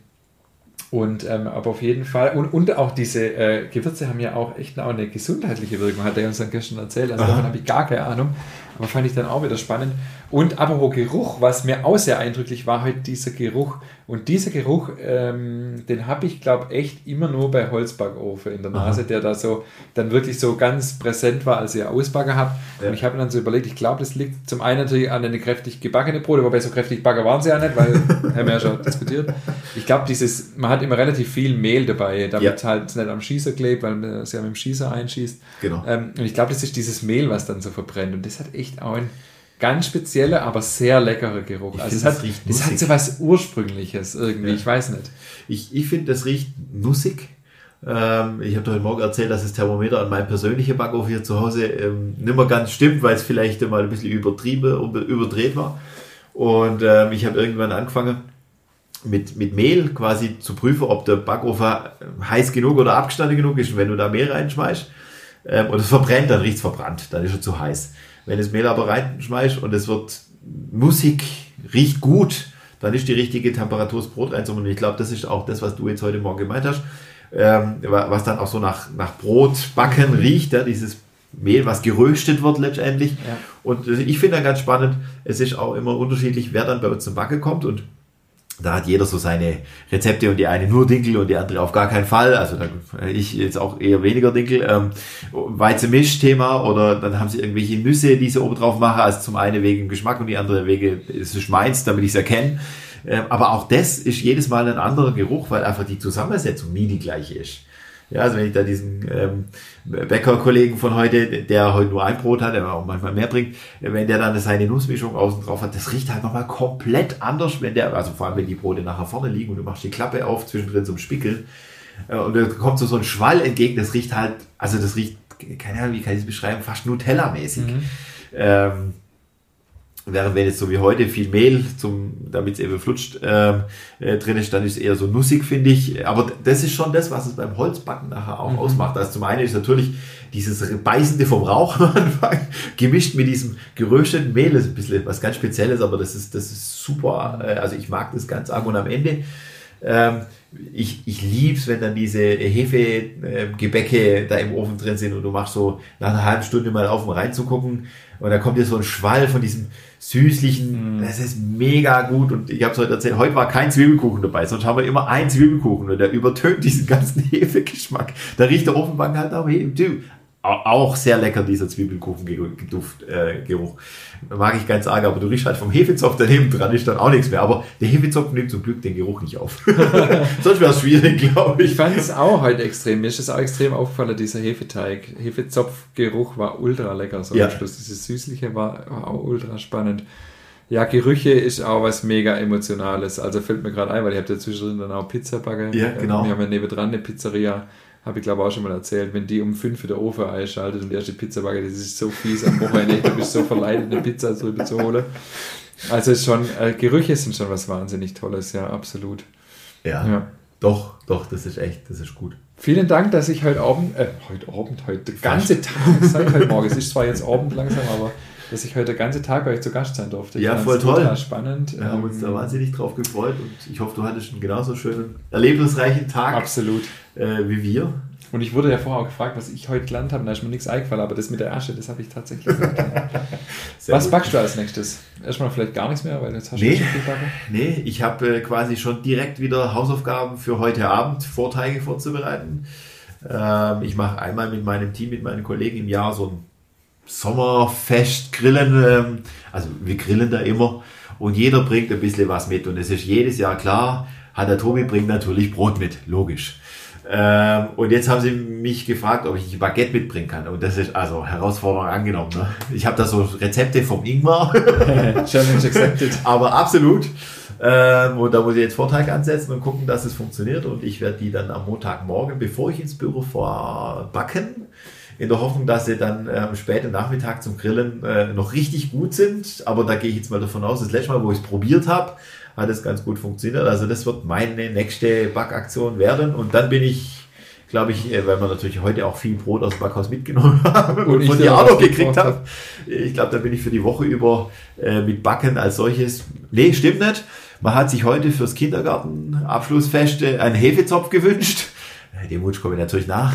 und ähm, aber auf jeden Fall, und, und auch diese äh, Gewürze haben ja auch echt auch eine gesundheitliche Wirkung, hat er uns dann gestern erzählt, also Aha. davon habe ich gar keine Ahnung, aber fand ich dann auch wieder spannend. Und apropos Geruch, was mir auch sehr eindrücklich war, heute dieser Geruch. Und dieser Geruch, ähm, den habe ich, glaube echt immer nur bei Holzbackofen in der Nase, Aha. der da so dann wirklich so ganz präsent war, als ihr Ausbacken habt. Ja. Und ich habe mir dann so überlegt, ich glaube, das liegt zum einen natürlich an eine kräftig gebackene Brote, wobei so kräftig backen waren sie ja nicht, weil haben wir ja schon diskutiert. Ich glaube, dieses, man hat immer relativ viel Mehl dabei, damit ja. halt nicht am Schießer klebt, weil man es ja mit dem Schießer einschießt. Genau. Ähm, und ich glaube, das ist dieses Mehl, was dann so verbrennt. Und das hat echt auch ein ganz spezieller, aber sehr leckerer Geruch. Ich also es das hat, riecht das hat so was Ursprüngliches irgendwie, ja. ich weiß nicht. Ich, ich finde, das riecht nussig. Ähm, ich habe heute Morgen erzählt, dass das Thermometer an meinem persönlichen Backofen hier zu Hause ähm, nicht mehr ganz stimmt, weil es vielleicht mal ein bisschen übertrieben, überdreht war. Und ähm, ich habe irgendwann angefangen, mit, mit Mehl quasi zu prüfen, ob der Backofen heiß genug oder abgestanden genug ist. Und wenn du da Mehl reinschmeißt ähm, und es verbrennt, dann riecht es verbrannt, dann ist er zu heiß. Wenn du das Mehl aber reinschmeißt und es wird nussig, riecht gut, dann ist die richtige Temperatur das Brot reinzumachen. Und ich glaube, das ist auch das, was du jetzt heute Morgen gemeint hast, ähm, was dann auch so nach, nach Brotbacken riecht, ja, dieses Mehl, was geröstet wird letztendlich. Ja. Und ich finde dann ganz spannend, es ist auch immer unterschiedlich, wer dann bei uns zum Backen kommt, und da hat jeder so seine Rezepte, und die eine nur Dinkel und die andere auf gar keinen Fall. Also da, ich jetzt auch eher weniger Dinkel. Ähm, Weizenmisch-Thema, oder dann haben sie irgendwelche Nüsse, die sie oben drauf machen. Also zum einen wegen Geschmack und die andere wegen, es ist meins, damit ich es erkenne. Ähm, aber auch das ist jedes Mal ein anderer Geruch, weil einfach die Zusammensetzung nie die gleiche ist. Ja, also wenn ich da diesen ähm, Bäcker-Kollegen von heute, der heute nur ein Brot hat, der auch manchmal mehr bringt, wenn der dann seine Nussmischung außen drauf hat, das riecht halt nochmal komplett anders, wenn der, also vor allem wenn die Brote nachher vorne liegen und du machst die Klappe auf, zwischendrin zum Spickeln, äh, und da kommt so, so ein Schwall entgegen, das riecht halt, also das riecht, keine Ahnung, wie kann ich es beschreiben, fast Nutella-mäßig. Mhm. Ähm, Während wenn jetzt so wie heute viel Mehl, zum, damit es eben flutscht, ähm, äh, drin ist, dann ist es eher so nussig, finde ich. Aber das ist schon das, was es beim Holzbacken nachher auch mhm. ausmacht. Also zum einen ist natürlich dieses Beißende vom Rauch am Anfang, gemischt mit diesem gerösteten Mehl, das ist ein bisschen was ganz Spezielles, aber das ist, das ist super. Äh, also ich mag das ganz arg. Und am Ende, ähm, ich, ich lieb's, wenn dann diese Hefegebäcke äh, da im Ofen drin sind und du machst so nach einer halben Stunde mal auf, um reinzugucken, und da kommt dir so ein Schwall von diesem süßlichen, mm. das ist mega gut. Und ich habe es heute erzählt, heute war kein Zwiebelkuchen dabei, sonst haben wir immer einen Zwiebelkuchen und der übertönt diesen ganzen Hefegeschmack. Da riecht der Ofenbacken halt auch, auch sehr lecker, dieser Zwiebelkuchen-Duft, äh, Geruch. Mag ich ganz arg, aber du riechst halt vom Hefezopf daneben dran, ist dann auch nichts mehr. Aber der Hefezopf nimmt zum Glück den Geruch nicht auf. Sonst wäre es schwierig, glaube ich. Ich fand es auch heute extrem. Mir ist es auch extrem aufgefallen, dieser Hefeteig. Hefezopfgeruch war ultra lecker. So ja. Am Schluss. Dieses Süßliche war, war auch ultra spannend. Ja, Gerüche ist auch was mega Emotionales. Also fällt mir gerade ein, weil ich habe ja zwischendrin dann auch Pizza backen. Ja, genau. Wir haben ja nebendran eine Pizzeria. Habe ich glaube auch schon mal erzählt, wenn die um fünf der Ofen einschaltet und die erste Pizza backe, das ist so fies am Wochenende, du bist so verleitet, eine Pizza drüber zu holen. Also ist schon, äh, Gerüche sind schon was wahnsinnig Tolles, ja, absolut. Ja, ja, doch, doch, das ist echt, das ist gut. Vielen Dank, dass ich heute Abend, äh, heute Abend, heute, der ganze Tag, seit heute Morgen, es ist zwar jetzt Abend langsam, aber dass ich heute den ganzen Tag bei euch zu Gast sein durfte. Ja, voll toll. Total spannend. Wir haben uns da wahnsinnig drauf gefreut und ich hoffe, du hattest einen genauso schönen, erlebnisreichen Tag. Absolut. Äh, wie wir. Und ich wurde ja vorher auch gefragt, was ich heute gelernt habe, und da ist mir nichts eingefallen, aber das mit der Asche, das habe ich tatsächlich gesagt. Was gut. Backst du als nächstes? Erstmal vielleicht gar nichts mehr, weil jetzt hast du nee, schon viel backen. Nee, ich habe äh, quasi schon direkt wieder Hausaufgaben für heute Abend, Vorteige vorzubereiten. Ähm, ich mache einmal mit meinem Team, mit meinen Kollegen im Jahr so ein Sommerfest grillen, ähm, also wir grillen da immer und jeder bringt ein bisschen was mit und es ist jedes Jahr klar, hat der Tobi bringt natürlich Brot mit, logisch. Ähm, und jetzt haben sie mich gefragt, ob ich ein Baguette mitbringen kann und das ist also Herausforderung angenommen. Ne? Ich habe da so Rezepte vom Ingmar. Challenge accepted. Aber absolut. Ähm, und da muss ich jetzt Vorteig ansetzen und gucken, dass es funktioniert und ich werde die dann am Montagmorgen, bevor ich ins Büro fahre, backen. In der Hoffnung, dass sie dann am ähm, späten Nachmittag zum Grillen äh, noch richtig gut sind. Aber da gehe ich jetzt mal davon aus, das letzte Mal, wo ich es probiert habe, hat es ganz gut funktioniert. Also das wird meine nächste Backaktion werden. Und dann bin ich, glaube ich, äh, weil wir natürlich heute auch viel Brot aus dem Backhaus mitgenommen haben und, und von dir auch noch gekriegt habe. Ich glaube, da bin ich für die Woche über äh, mit Backen als solches. Nee, stimmt nicht. Man hat sich heute fürs Kindergartenabschlussfest äh, einen Hefezopf gewünscht. Dem Wunsch komme ich natürlich nach.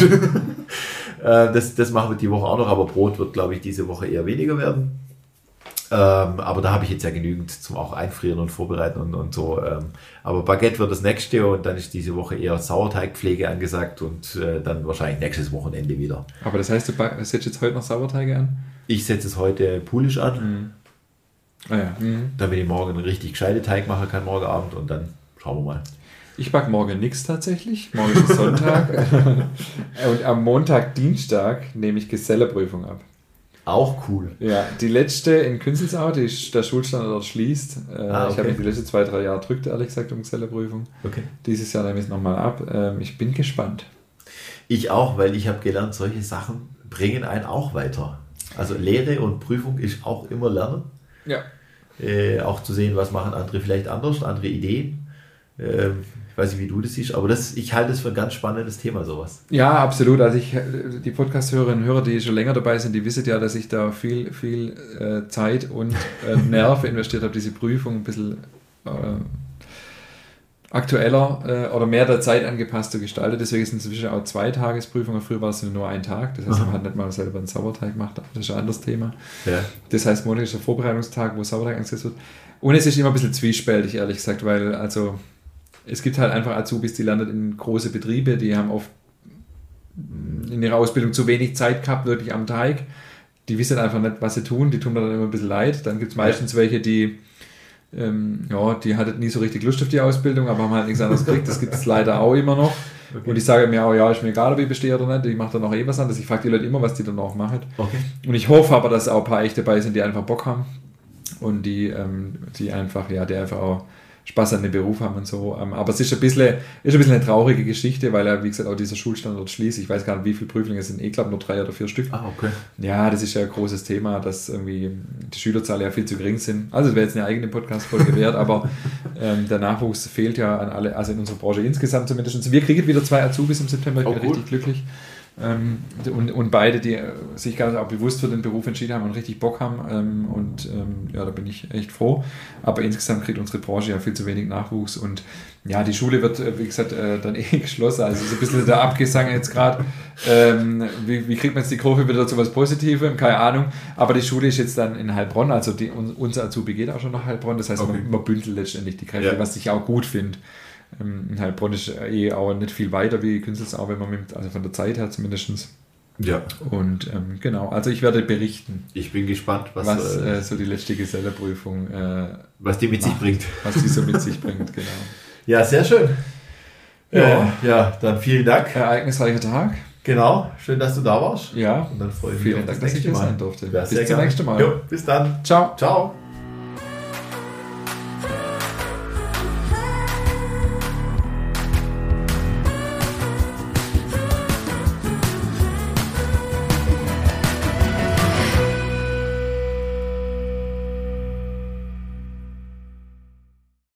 Das, das machen wir die Woche auch noch, aber Brot wird, glaube ich, diese Woche eher weniger werden. Ähm, aber da habe ich jetzt ja genügend zum auch Einfrieren und Vorbereiten und, und so. Ähm, aber Baguette wird das nächste und dann ist diese Woche eher Sauerteigpflege angesagt und äh, dann wahrscheinlich nächstes Wochenende wieder. Aber das heißt, du setzt jetzt heute noch Sauerteige an? Ich setze es heute pulisch an, mhm. ah, ja. mhm. damit ich morgen einen richtig gescheiten Teig machen kann, morgen Abend und dann schauen wir mal. Ich backe morgen nichts tatsächlich. Morgen ist Sonntag. Und am Montag, Dienstag nehme ich Geselleprüfung ab. Auch cool. Ja, die letzte in Künzelsau, die der Schulstandort schließt. Ah, okay. Ich habe mich die letzten zwei, drei Jahre drückt, ehrlich gesagt, um Geselleprüfung. Okay. Dieses Jahr nehme ich es nochmal ab. Ich bin gespannt. Ich auch, weil ich habe gelernt, solche Sachen bringen einen auch weiter. Also Lehre und Prüfung ist auch immer Lernen. Ja. Äh, auch zu sehen, was machen andere vielleicht anders, andere Ideen. Ähm, ich weiß nicht, wie du das siehst, aber das, ich halte es für ein ganz spannendes Thema, sowas. Ja, absolut. Also ich, die Podcast-Hörerinnen und Hörer, die schon länger dabei sind, die wissen ja, dass ich da viel, viel äh, Zeit und äh, Nerv investiert habe, diese Prüfung ein bisschen äh, aktueller äh, oder mehr der Zeit angepasst zu gestalten. Deswegen sind es inzwischen auch zwei Tagesprüfungen. Früher war es nur ein Tag. Das heißt, Aha. man hat nicht mal selber einen Sauerteig gemacht. Das ist ein anderes Thema. Ja. Das heißt, Montag ist der Vorbereitungstag, wo Sauerteig angesetzt wird. Und es ist immer ein bisschen zwiespältig, ehrlich gesagt, weil also es gibt halt einfach Azubis, die landen in große Betriebe, die haben oft in ihrer Ausbildung zu wenig Zeit gehabt, wirklich am Teig. Die wissen einfach nicht, was sie tun. Die tun mir dann immer ein bisschen leid. Dann gibt es meistens welche, die Ähm, ja, die hatten nie so richtig Lust auf die Ausbildung, aber haben halt nichts anderes gekriegt. Das gibt es leider auch immer noch. Okay. Und ich sage mir auch, ja, ist mir egal, ob ich bestehe oder nicht. Ich mache dann auch eh was anderes. Ich frage die Leute immer, was die dann auch machen. Okay. Und ich hoffe aber, dass auch ein paar echte dabei sind, die einfach Bock haben und die, ähm, die einfach, ja, die einfach auch Spaß an dem Beruf haben und so. Aber es ist ein bisschen, ist ein bisschen eine traurige Geschichte, weil ja, wie gesagt, auch dieser Schulstandort schließt. Ich weiß gar nicht, wie viele Prüflinge es sind. Ich glaube nur drei oder vier Stück. Ah, okay. Ja, das ist ja ein großes Thema, dass irgendwie die Schülerzahlen ja viel zu gering sind. Also es wäre jetzt eine eigene Podcast-Folge wert, aber ähm, der Nachwuchs fehlt ja an alle, also in unserer Branche insgesamt zumindest. Wir kriegen wieder zwei Azubis im September, ich bin oh, richtig glücklich. Ähm, und, und beide, die sich ganz auch bewusst für den Beruf entschieden haben und richtig Bock haben ähm, und ähm, ja, da bin ich echt froh, aber insgesamt kriegt unsere Branche ja viel zu wenig Nachwuchs und ja, die Schule wird, wie gesagt, äh, dann eh geschlossen, also so ein bisschen der Abgesang jetzt gerade, ähm, wie, wie kriegt man jetzt die Kurve wieder zu was Positivem, keine Ahnung, aber die Schule ist jetzt dann in Heilbronn, also die, unser Azubi geht auch schon nach Heilbronn, das heißt, okay. man, man bündelt letztendlich die Kräfte, ja. was ich auch gut finde. In Heilbronn ist eh auch nicht viel weiter wie Künzelsau, wenn man mit, also von der Zeit her zumindest. Ja. Und ähm, genau, also ich werde berichten. Ich bin gespannt, was, was äh, so die letzte Geselleprüfung äh, was die mit macht, sich bringt. Was die so mit sich bringt, genau. Ja, sehr schön. Ja, äh, ja, dann vielen Dank. Ereignisreicher Tag. Genau, schön, dass du da warst. Ja, und dann freue ich mich vielen Dank, dass ich hier sein durfte. Ja, bis zum nächsten Mal. Jo, bis dann. Ciao. Ciao.